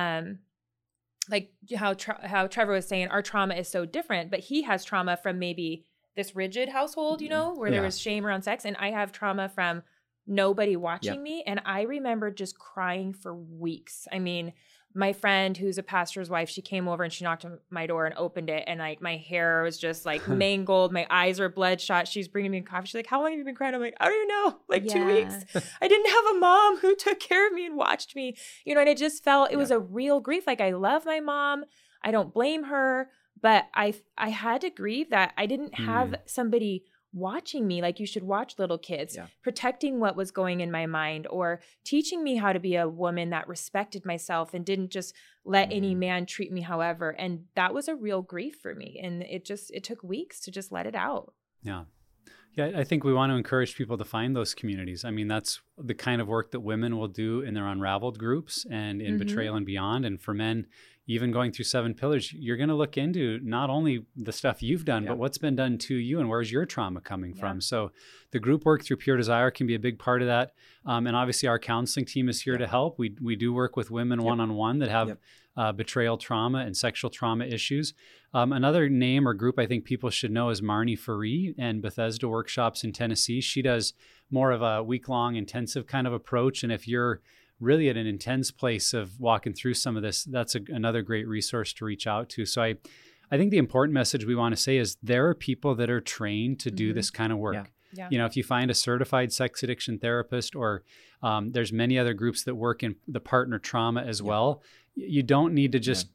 like how Trevor was saying, our trauma is so different, but he has trauma from maybe this rigid household, where there was shame around sex. And I have trauma from nobody watching me. And I remember just crying for weeks. I mean, my friend who's a pastor's wife, she came over and she knocked on my door and opened it. And like my hair was just like mangled. My eyes were bloodshot. She's bringing me coffee. She's like, how long have you been crying? I'm like, I don't even know. Like 2 weeks. I didn't have a mom who took care of me and watched me, and I just felt it was a real grief. Like I love my mom. I don't blame her, but I had to grieve that I didn't have somebody watching me like you should watch little kids, protecting what was going in my mind, or teaching me how to be a woman that respected myself and didn't just let any man treat me however. And that was a real grief for me. And it took weeks to just let it out. Yeah. Yeah, I think we want to encourage people to find those communities. I mean, that's the kind of work that women will do in their unraveled groups and in Betrayal and Beyond. And for men, even going through 7 Pillars, you're going to look into not only the stuff you've done, but what's been done to you and where's your trauma coming from. So the group work through Pure Desire can be a big part of that. And obviously our counseling team is here to help. We do work with women one-on-one that have betrayal trauma and sexual trauma issues. Another name or group I think people should know is Marnie Faree and Bethesda Workshops in Tennessee. She does more of a week-long intensive kind of approach. And if you're really at an intense place of walking through some of this, that's another great resource to reach out to. So I think the important message we want to say is there are people that are trained to do this kind of work. Yeah. If you find a certified sex addiction therapist, or there's many other groups that work in the partner trauma as well, you don't need to just,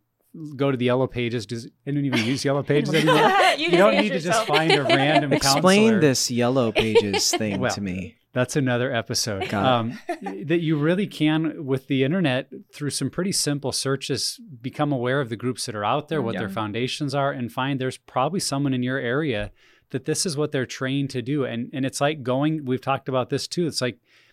go to the Yellow Pages. I don't even use Yellow Pages anymore. you don't need to just find a random counselor. Explain this Yellow Pages thing to me. That's another episode. That you really can, with the internet, through some pretty simple searches, become aware of the groups that are out there, what their foundations are, and find there's probably someone in your area that this is what they're trained to do. And it's like we've talked about this too. It's like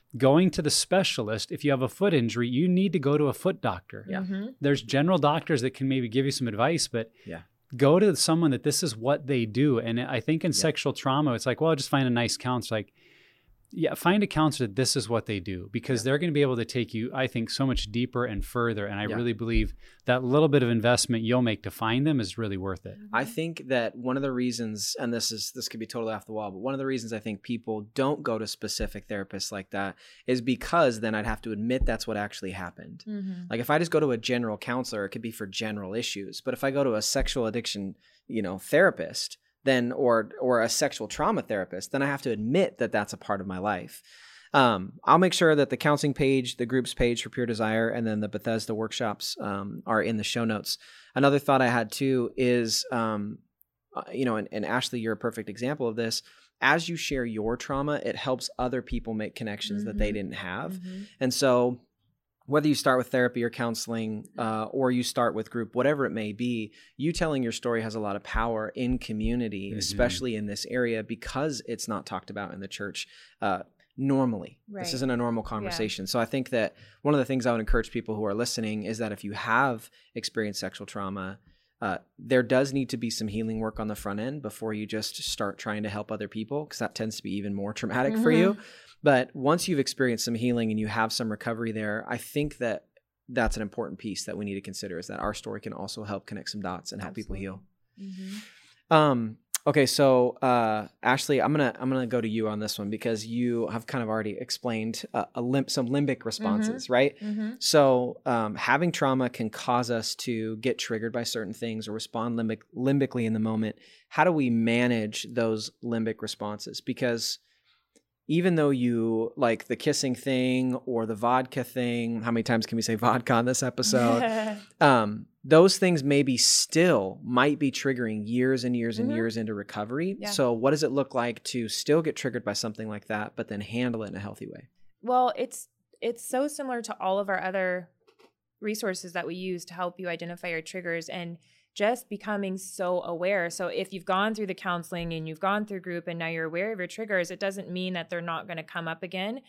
going to the specialist, if you have a foot injury, you need to go to a foot doctor. Yeah. There's general doctors that can maybe give you some advice, but go to someone that this is what they do. And I think in sexual trauma, it's like, well, just find a nice counselor. Like, find a counselor that this is what they do, because they're going to be able to take you, I think, so much deeper and further. And I really believe that little bit of investment you'll make to find them is really worth it. I think that one of the reasons, and this could be totally off the wall, but one of the reasons I think people don't go to specific therapists like that is because then I'd have to admit that's what actually happened. Like if I just go to a general counselor, it could be for general issues. But if I go to a sexual addiction, therapist, then or a sexual trauma therapist, then I have to admit that that's a part of my life. I'll make sure that the counseling page, the groups page for Pure Desire, and then the Bethesda workshops are in the show notes. Another thought I had too is, and Ashley, you're a perfect example of this. As you share your trauma, it helps other people make connections that they didn't have. And so whether you start with therapy or counseling, or you start with group, whatever it may be, you telling your story has a lot of power in community, especially in this area, because it's not talked about in the church normally. This isn't a normal conversation. So I think that one of the things I would encourage people who are listening is that if you have experienced sexual trauma, there does need to be some healing work on the front end before you just start trying to help other people, because that tends to be even more traumatic for you. But once you've experienced some healing and you have some recovery there, I think that that's an important piece that we need to consider, is that our story can also help connect some dots and help people heal. Okay, so Ashley, I'm gonna go to you on this one, because you have kind of already explained some limbic responses, right? So having trauma can cause us to get triggered by certain things or respond limbically in the moment. How do we manage those limbic responses? Because even though you like the kissing thing or the vodka thing, how many times can we say vodka on this episode? Those things might be triggering years and years and years into recovery. So what does it look like to still get triggered by something like that, but then handle it in a healthy way? Well, it's so similar to all of our other resources that we use to help you identify your triggers, and just becoming so aware. So if you've gone through the counseling and you've gone through group and now you're aware of your triggers, it doesn't mean that they're not going to come up again.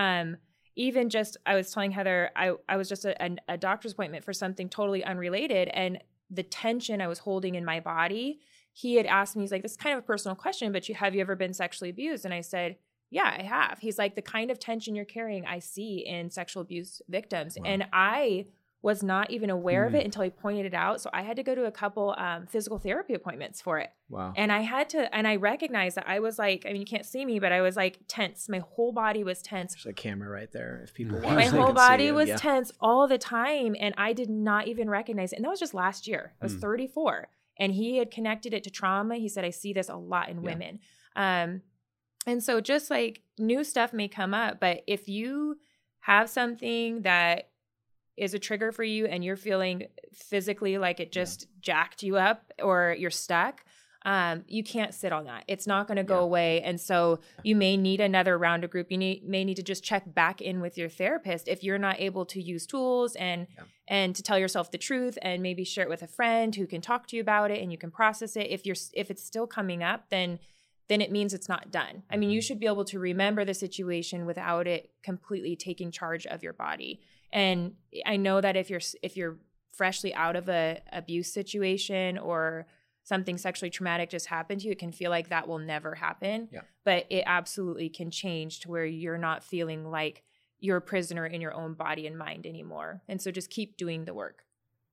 Even just, I was telling Heather, I was just a doctor's appointment for something totally unrelated, and the tension I was holding in my body, he had asked me, he's like, this is kind of a personal question, but have you ever been sexually abused? And I said, yeah, I have. He's like, the kind of tension you're carrying, I see in sexual abuse victims. Wow. And I was not even aware of it until he pointed it out. So I had to go to a couple physical therapy appointments for it. Wow. And I recognized that I was like, I mean, you can't see me, but I was like tense. My whole body was tense. There's a camera right there. If people watch, my whole body was tense all the time. And I did not even recognize it. And that was just last year. I was 34. And he had connected it to trauma. He said, I see this a lot in women. And so just like new stuff may come up, but if you have something that is a trigger for you and you're feeling physically like it just jacked you up or you're stuck, you can't sit on that. It's not going to go away. And so you may need another round of group. You may need to just check back in with your therapist if you're not able to use tools and to tell yourself the truth, and maybe share it with a friend who can talk to you about it and you can process it. If it's still coming up, then it means it's not done. I mean, you should be able to remember the situation without it completely taking charge of your body. And I know that if you're freshly out of a abuse situation or something sexually traumatic just happened to you, it can feel like that will never happen. Yeah. But it absolutely can change to where you're not feeling like you're a prisoner in your own body and mind anymore. And so just keep doing the work.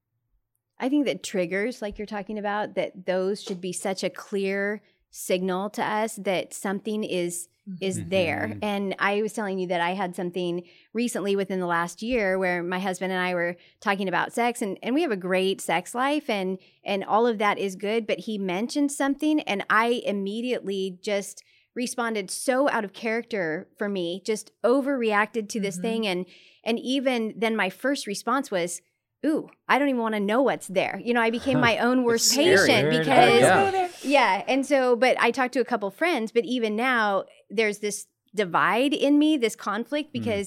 I think that triggers, like you're talking about, that those should be such a clear signal to us that something is there. And I was telling you that I had something recently within the last year where my husband and I were talking about sex, and we have a great sex life and all of that is good, but he mentioned something and I immediately just responded so out of character for me, just overreacted to this thing. And even then my first response was, ooh, I don't even want to know what's there. You know, I became my own worst patient because, And so, but I talked to a couple friends, but even now there's this divide in me, this conflict, because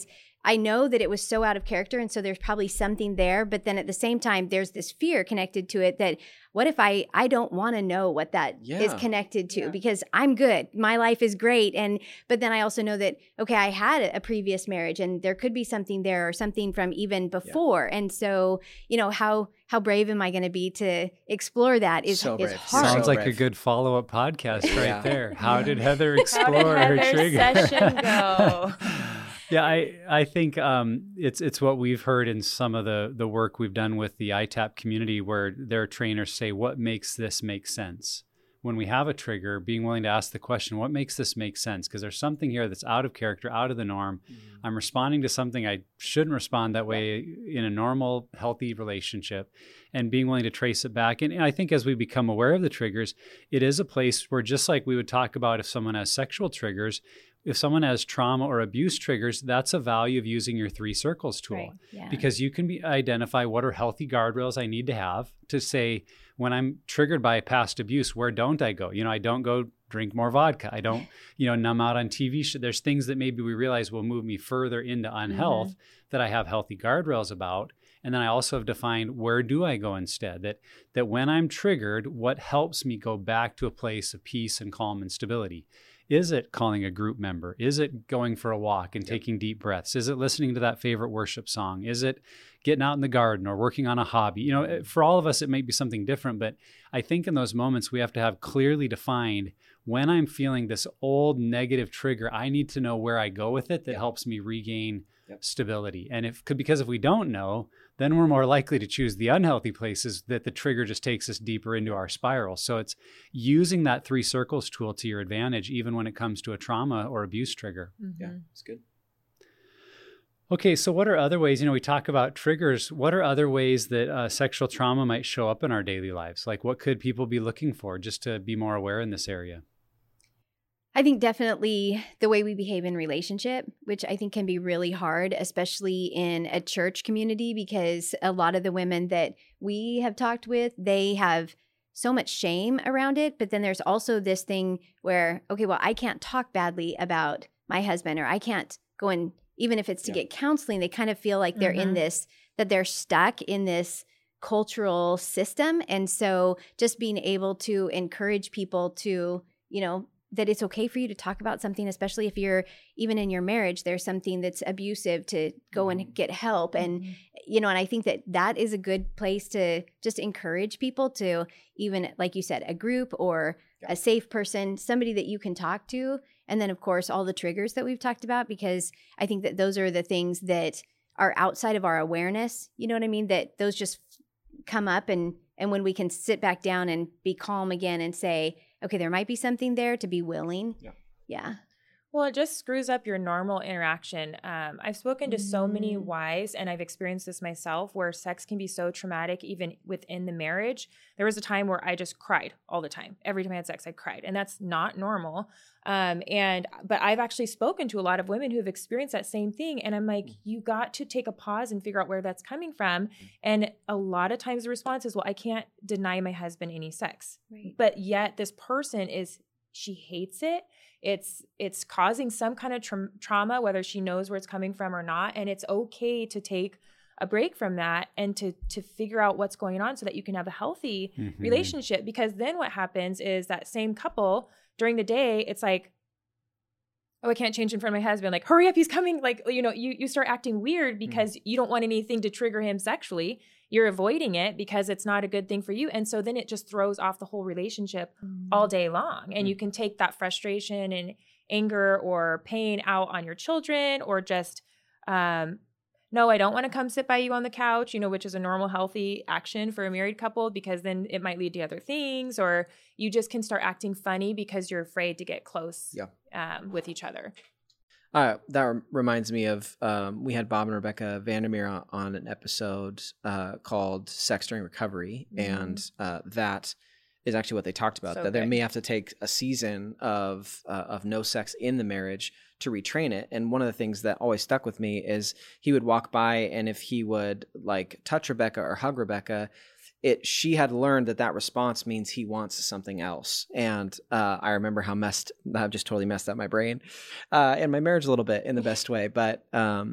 I know that it was so out of character, and so there's probably something there. But then at the same time, there's this fear connected to it that what if I don't want to know what that is connected to because I'm good. My life is great. But then I also know that, okay, I had a previous marriage and there could be something there or something from even before. And so, how brave am I going to be to explore that is hard. Sounds like a good follow-up podcast right there. How did Heather explore her trigger? Session go? Yeah, I think it's what we've heard in some of the work we've done with the ITAP community where their trainers say, what makes this make sense? When we have a trigger, being willing to ask the question, what makes this make sense? Because there's something here that's out of character, out of the norm. Mm-hmm. I'm responding to something I shouldn't respond that way in a normal, healthy relationship, and being willing to trace it back. And I think as we become aware of the triggers, it is a place where just like we would talk about if someone has sexual triggers, if someone has trauma or abuse triggers, that's a value of using your 3 circles tool. Right. Yeah. Because you can identify what are healthy guardrails I need to have to say, when I'm triggered by past abuse, where don't I go? I don't go drink more vodka. I don't, numb out on TV. There's things that maybe we realize will move me further into unhealth that I have healthy guardrails about. And then I also have defined where do I go instead? That when I'm triggered, what helps me go back to a place of peace and calm and stability? Is it calling a group member? Is it going for a walk and taking deep breaths? Is it listening to that favorite worship song? Is it getting out in the garden or working on a hobby? For all of us, it may be something different, but I think in those moments we have to have clearly defined when I'm feeling this old negative trigger, I need to know where I go with it that helps me regain stability. And because if we don't know, then we're more likely to choose the unhealthy places that the trigger just takes us deeper into our spiral. So it's using that 3 circles tool to your advantage, even when it comes to a trauma or abuse trigger. Mm-hmm. Yeah, that's good. Okay, so what are other ways, we talk about triggers. What are other ways that sexual trauma might show up in our daily lives? Like what could people be looking for just to be more aware in this area? I think definitely the way we behave in relationship, which I think can be really hard, especially in a church community, because a lot of the women that we have talked with, they have so much shame around it. But then there's also this thing where, okay, well, I can't talk badly about my husband, or I can't go and, even if it's to get counseling, they kind of feel like they're in this, that they're stuck in this cultural system. And so just being able to encourage people to, that it's okay for you to talk about something, especially if you're even in your marriage, there's something that's abusive, to go and get help. And, and I think that is a good place to just encourage people to, even like you said, a group or a safe person, somebody that you can talk to. And then of course, all the triggers that we've talked about, because I think that those are the things that are outside of our awareness. You know what I mean? That those just come up, and when we can sit back down and be calm again and say, okay, there might be something there, to be willing. Yeah. Well, it just screws up your normal interaction. I've spoken to so many wives, and I've experienced this myself, where sex can be so traumatic even within the marriage. There was a time where I just cried all the time. Every time I had sex, I cried, and that's not normal. But I've actually spoken to a lot of women who have experienced that same thing, and I'm like, you got to take a pause and figure out where that's coming from. And a lot of times the response is, well, I can't deny my husband any sex. Right. But yet this person she hates it. It's causing some kind of trauma, whether she knows where it's coming from or not. And it's okay to take a break from that and to figure out what's going on so that you can have a healthy relationship. Because then what happens is that same couple during the day, it's like, oh, I can't change in front of my husband. Like, hurry up, he's coming. Like, you start acting weird because you don't want anything to trigger him sexually. You're avoiding it because it's not a good thing for you. And so then it just throws off the whole relationship all day long. And you can take that frustration and anger or pain out on your children, or just, no, I don't want to come sit by you on the couch, which is a normal, healthy action for a married couple, because then it might lead to other things, or you just can start acting funny because you're afraid to get close with each other. That reminds me of, we had Bob and Rebecca Vandermeer on an episode called Sex During Recovery. And that is actually what they talked about, that they may have to take a season of no sex in the marriage to retrain it. And one of the things that always stuck with me is he would walk by, and if he would like touch Rebecca or hug Rebecca, she had learned that response means he wants something else. And I remember I've just totally messed up my brain and my marriage a little bit in the best way. But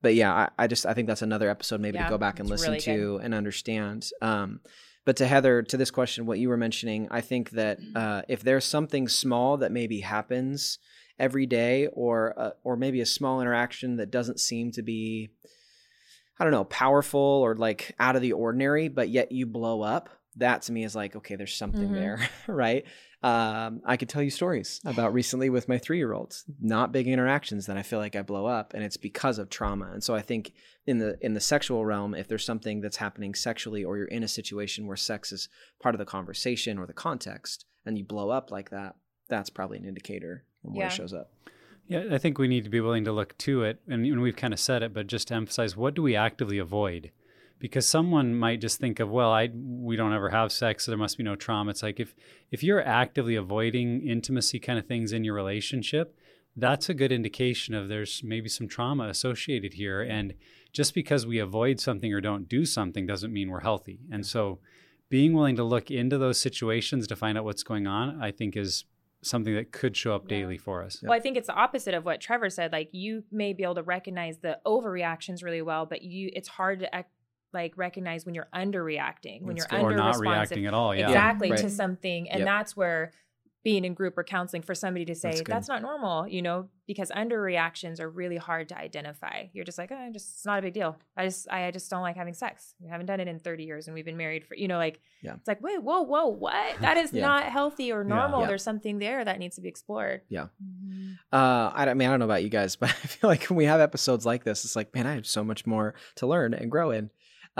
But yeah, I think that's another episode maybe to Yeah, go back and it's listen really to and understand. But to Heather, to this question, what you were mentioning, I think that if there's something small that maybe happens every day, or maybe a small interaction that doesn't seem to be, I don't know, powerful or like out of the ordinary, but yet you blow up, that to me is like, okay, there's something there, right? I could tell you stories about recently with my 3-year-olds, not big interactions that I feel like I blow up, and it's because of trauma. And so I think in the sexual realm, if there's something that's happening sexually, or you're in a situation where sex is part of the conversation or the context, and you blow up like that, that's probably an indicator of where it shows up. Yeah, I think we need to be willing to look to it, and we've kind of said it, but just to emphasize, what do we actively avoid? Because someone might just think of, well, we don't ever have sex, so there must be no trauma. It's like if you're actively avoiding intimacy kind of things in your relationship, that's a good indication of there's maybe some trauma associated here. And just because we avoid something or don't do something doesn't mean we're healthy. And so being willing to look into those situations to find out what's going on, I think is something that could show up daily for us. Well, I think it's the opposite of what Trevor said. Like, you may be able to recognize the overreactions really well, but it's hard to recognize when you're underreacting, when you're under or not reacting at all. Yeah. Exactly, right. to something. And that's where being in group or counseling for somebody to say, that's not normal, because underreactions are really hard to identify. You're just like, it's not a big deal. I just don't like having sex. We haven't done it in 30 years and we've been married for, it's like, wait, whoa, what? That is not healthy or normal. Yeah. There's something there that needs to be explored. Yeah. I don't know about you guys, but I feel like when we have episodes like this, it's like, man, I have so much more to learn and grow in.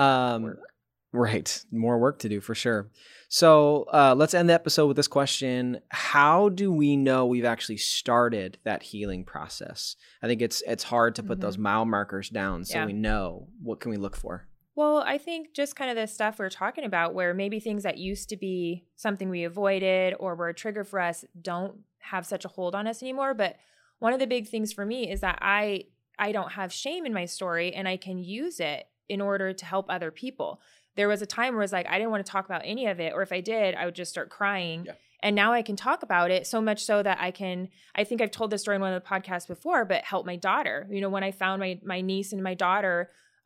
Right. More work to do for sure. So let's end the episode with this question. How do we know we've actually started that healing process? I think it's hard to put those mile markers down so we know what can we look for. Well, I think just kind of the stuff we're talking about where maybe things that used to be something we avoided or were a trigger for us don't have such a hold on us anymore. But one of the big things for me is that I don't have shame in my story, and I can use it in order to help other people. There was a time where it's like, I didn't want to talk about any of it. Or if I did, I would just start crying. Yeah. And now I can talk about it so much so that I think I've told this story in one of the podcasts before, but help my daughter. When I found my niece and my daughter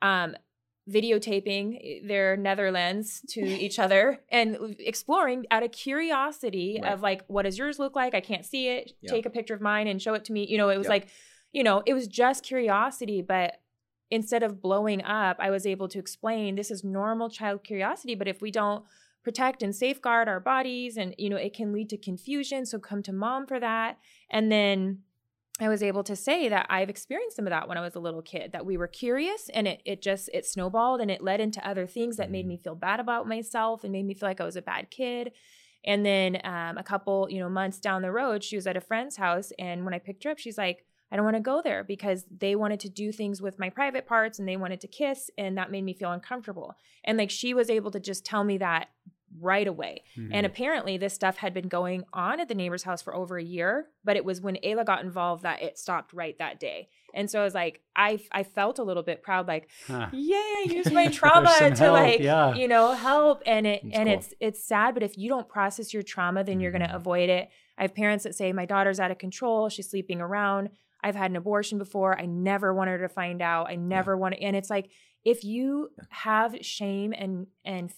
videotaping their Netherlands to each other and exploring out of curiosity of like, what does yours look like? I can't see it. Yeah. Take a picture of mine and show it to me. It was like, it was just curiosity, but instead of blowing up, I was able to explain this is normal child curiosity, but if we don't protect and safeguard our bodies, and it can lead to confusion, so come to mom for that. And then I was able to say that I've experienced some of that when I was a little kid, that we were curious, and it snowballed, and it led into other things that made me feel bad about myself and made me feel like I was a bad kid. And then a couple months down the road, she was at a friend's house, and when I picked her up, she's like, I don't want to go there because they wanted to do things with my private parts and they wanted to kiss, and that made me feel uncomfortable. And like, she was able to just tell me that right away. Mm-hmm. And apparently this stuff had been going on at the neighbor's house for over a year, but it was when Ayla got involved that it stopped right that day. And so I was like, I felt a little bit proud, like, yay, I used my trauma to help. help. And it's sad, but if you don't process your trauma, then you're going to avoid it. I have parents that say, my daughter's out of control. She's sleeping around. I've had an abortion before. I never want her to find out. I never want to. And it's like, if you have shame and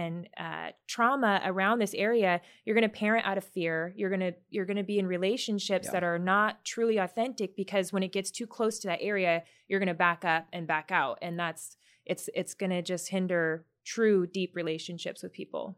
trauma around this area, you're going to parent out of fear. You're going to be in relationships that are not truly authentic, because when it gets too close to that area, you're going to back up and back out. And it's going to just hinder true, deep relationships with people.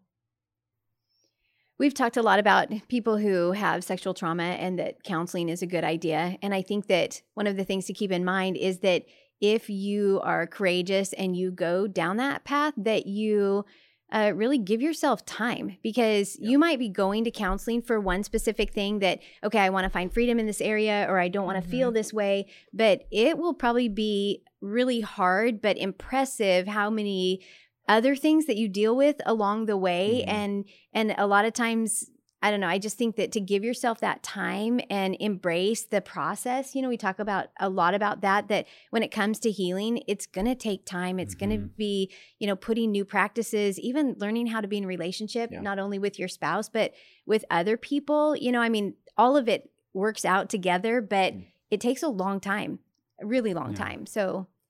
We've talked a lot about people who have sexual trauma and that counseling is a good idea. And I think that one of the things to keep in mind is that if you are courageous and you go down that path, that you really give yourself time, because you might be going to counseling for one specific thing that, okay, I want to find freedom in this area, or I don't want to feel this way, but it will probably be really hard but impressive how many other things that you deal with along the way. And a lot of times, I don't know, I just think that to give yourself that time and embrace the process, we talk about a lot about that when it comes to healing, it's going to take time. It's going to be, putting new practices, even learning how to be in a relationship, not only with your spouse, but with other people. All of it works out together, but it takes a long time, a really long time. So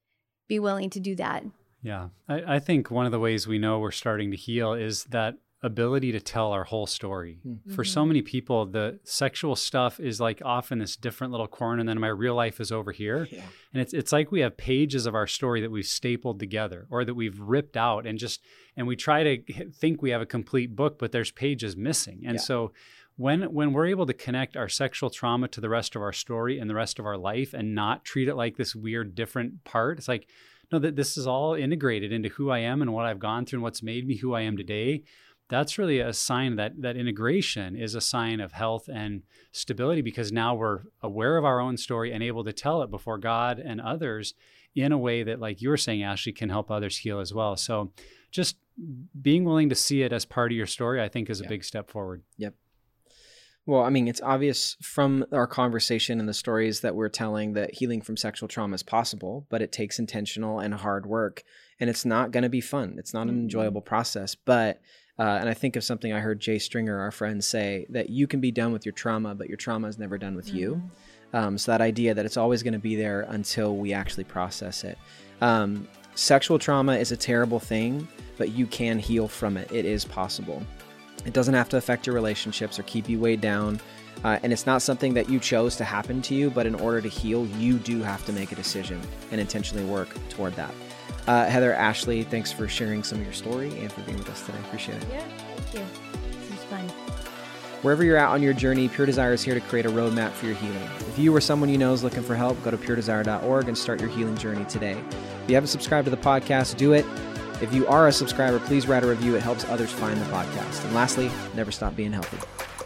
be willing to do that. Yeah. I think one of the ways we know we're starting to heal is that ability to tell our whole story. Mm-hmm. For so many people, the sexual stuff is like off in this different little corner, and then my real life is over here. Yeah. And it's like we have pages of our story that we've stapled together or that we've ripped out and we try to think we have a complete book, but there's pages missing. And so when we're able to connect our sexual trauma to the rest of our story and the rest of our life and not treat it like this weird different part, it's like, no, that this is all integrated into who I am and what I've gone through and what's made me who I am today. That's really a sign that integration is a sign of health and stability, because now we're aware of our own story and able to tell it before God and others in a way that, like you were saying, Ashley, can help others heal as well. So just being willing to see it as part of your story, I think, is a big step forward. Yep. Well, I mean, it's obvious from our conversation and the stories that we're telling that healing from sexual trauma is possible, but it takes intentional and hard work, and it's not going to be fun. It's not an enjoyable process, but and I think of something I heard Jay Stringer, our friend, say, that you can be done with your trauma, but your trauma is never done with you. So that idea that it's always going to be there until we actually process it. Sexual trauma is a terrible thing, but you can heal from it. It is possible. It doesn't have to affect your relationships or keep you weighed down. And it's not something that you chose to happen to you, but in order to heal, you do have to make a decision and intentionally work toward that. Heather, Ashley, thanks for sharing some of your story and for being with us today. Appreciate it. Yeah, thank you. This was fun. Wherever you're at on your journey, Pure Desire is here to create a roadmap for your healing. If you or someone you know is looking for help, go to puredesire.org and start your healing journey today. If you haven't subscribed to the podcast, do it. If you are a subscriber, please write a review. It helps others find the podcast. And lastly, never stop being healthy.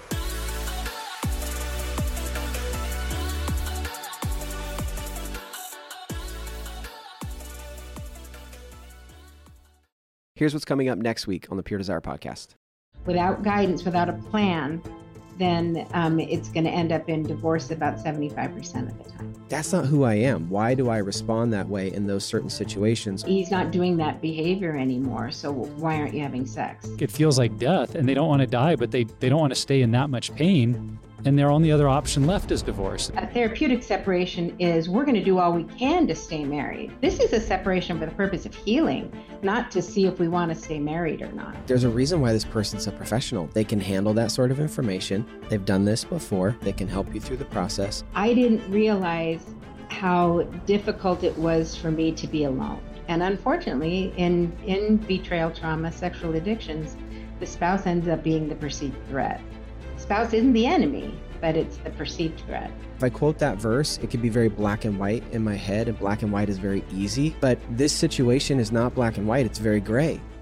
Here's what's coming up next week on the Pure Desire podcast. Without guidance, without a plan, then it's going to end up in divorce about 75% of the time. That's not who I am. Why do I respond that way in those certain situations? He's not doing that behavior anymore, so why aren't you having sex? It feels like death, and they don't want to die, but they don't want to stay in that much pain. And their only other option left is divorce. A therapeutic separation is we're going to do all we can to stay married. This is a separation for the purpose of healing, not to see if we want to stay married or not. There's a reason why this person's a professional. They can handle that sort of information. They've done this before. They can help you through the process. I didn't realize how difficult it was for me to be alone. And unfortunately, in betrayal trauma, sexual addictions, the spouse ends up being the perceived threat. Spouse isn't the enemy, but it's the perceived threat. If I quote that verse, it can be very black and white in my head, and black and white is very easy. But this situation is not black and white, it's very gray.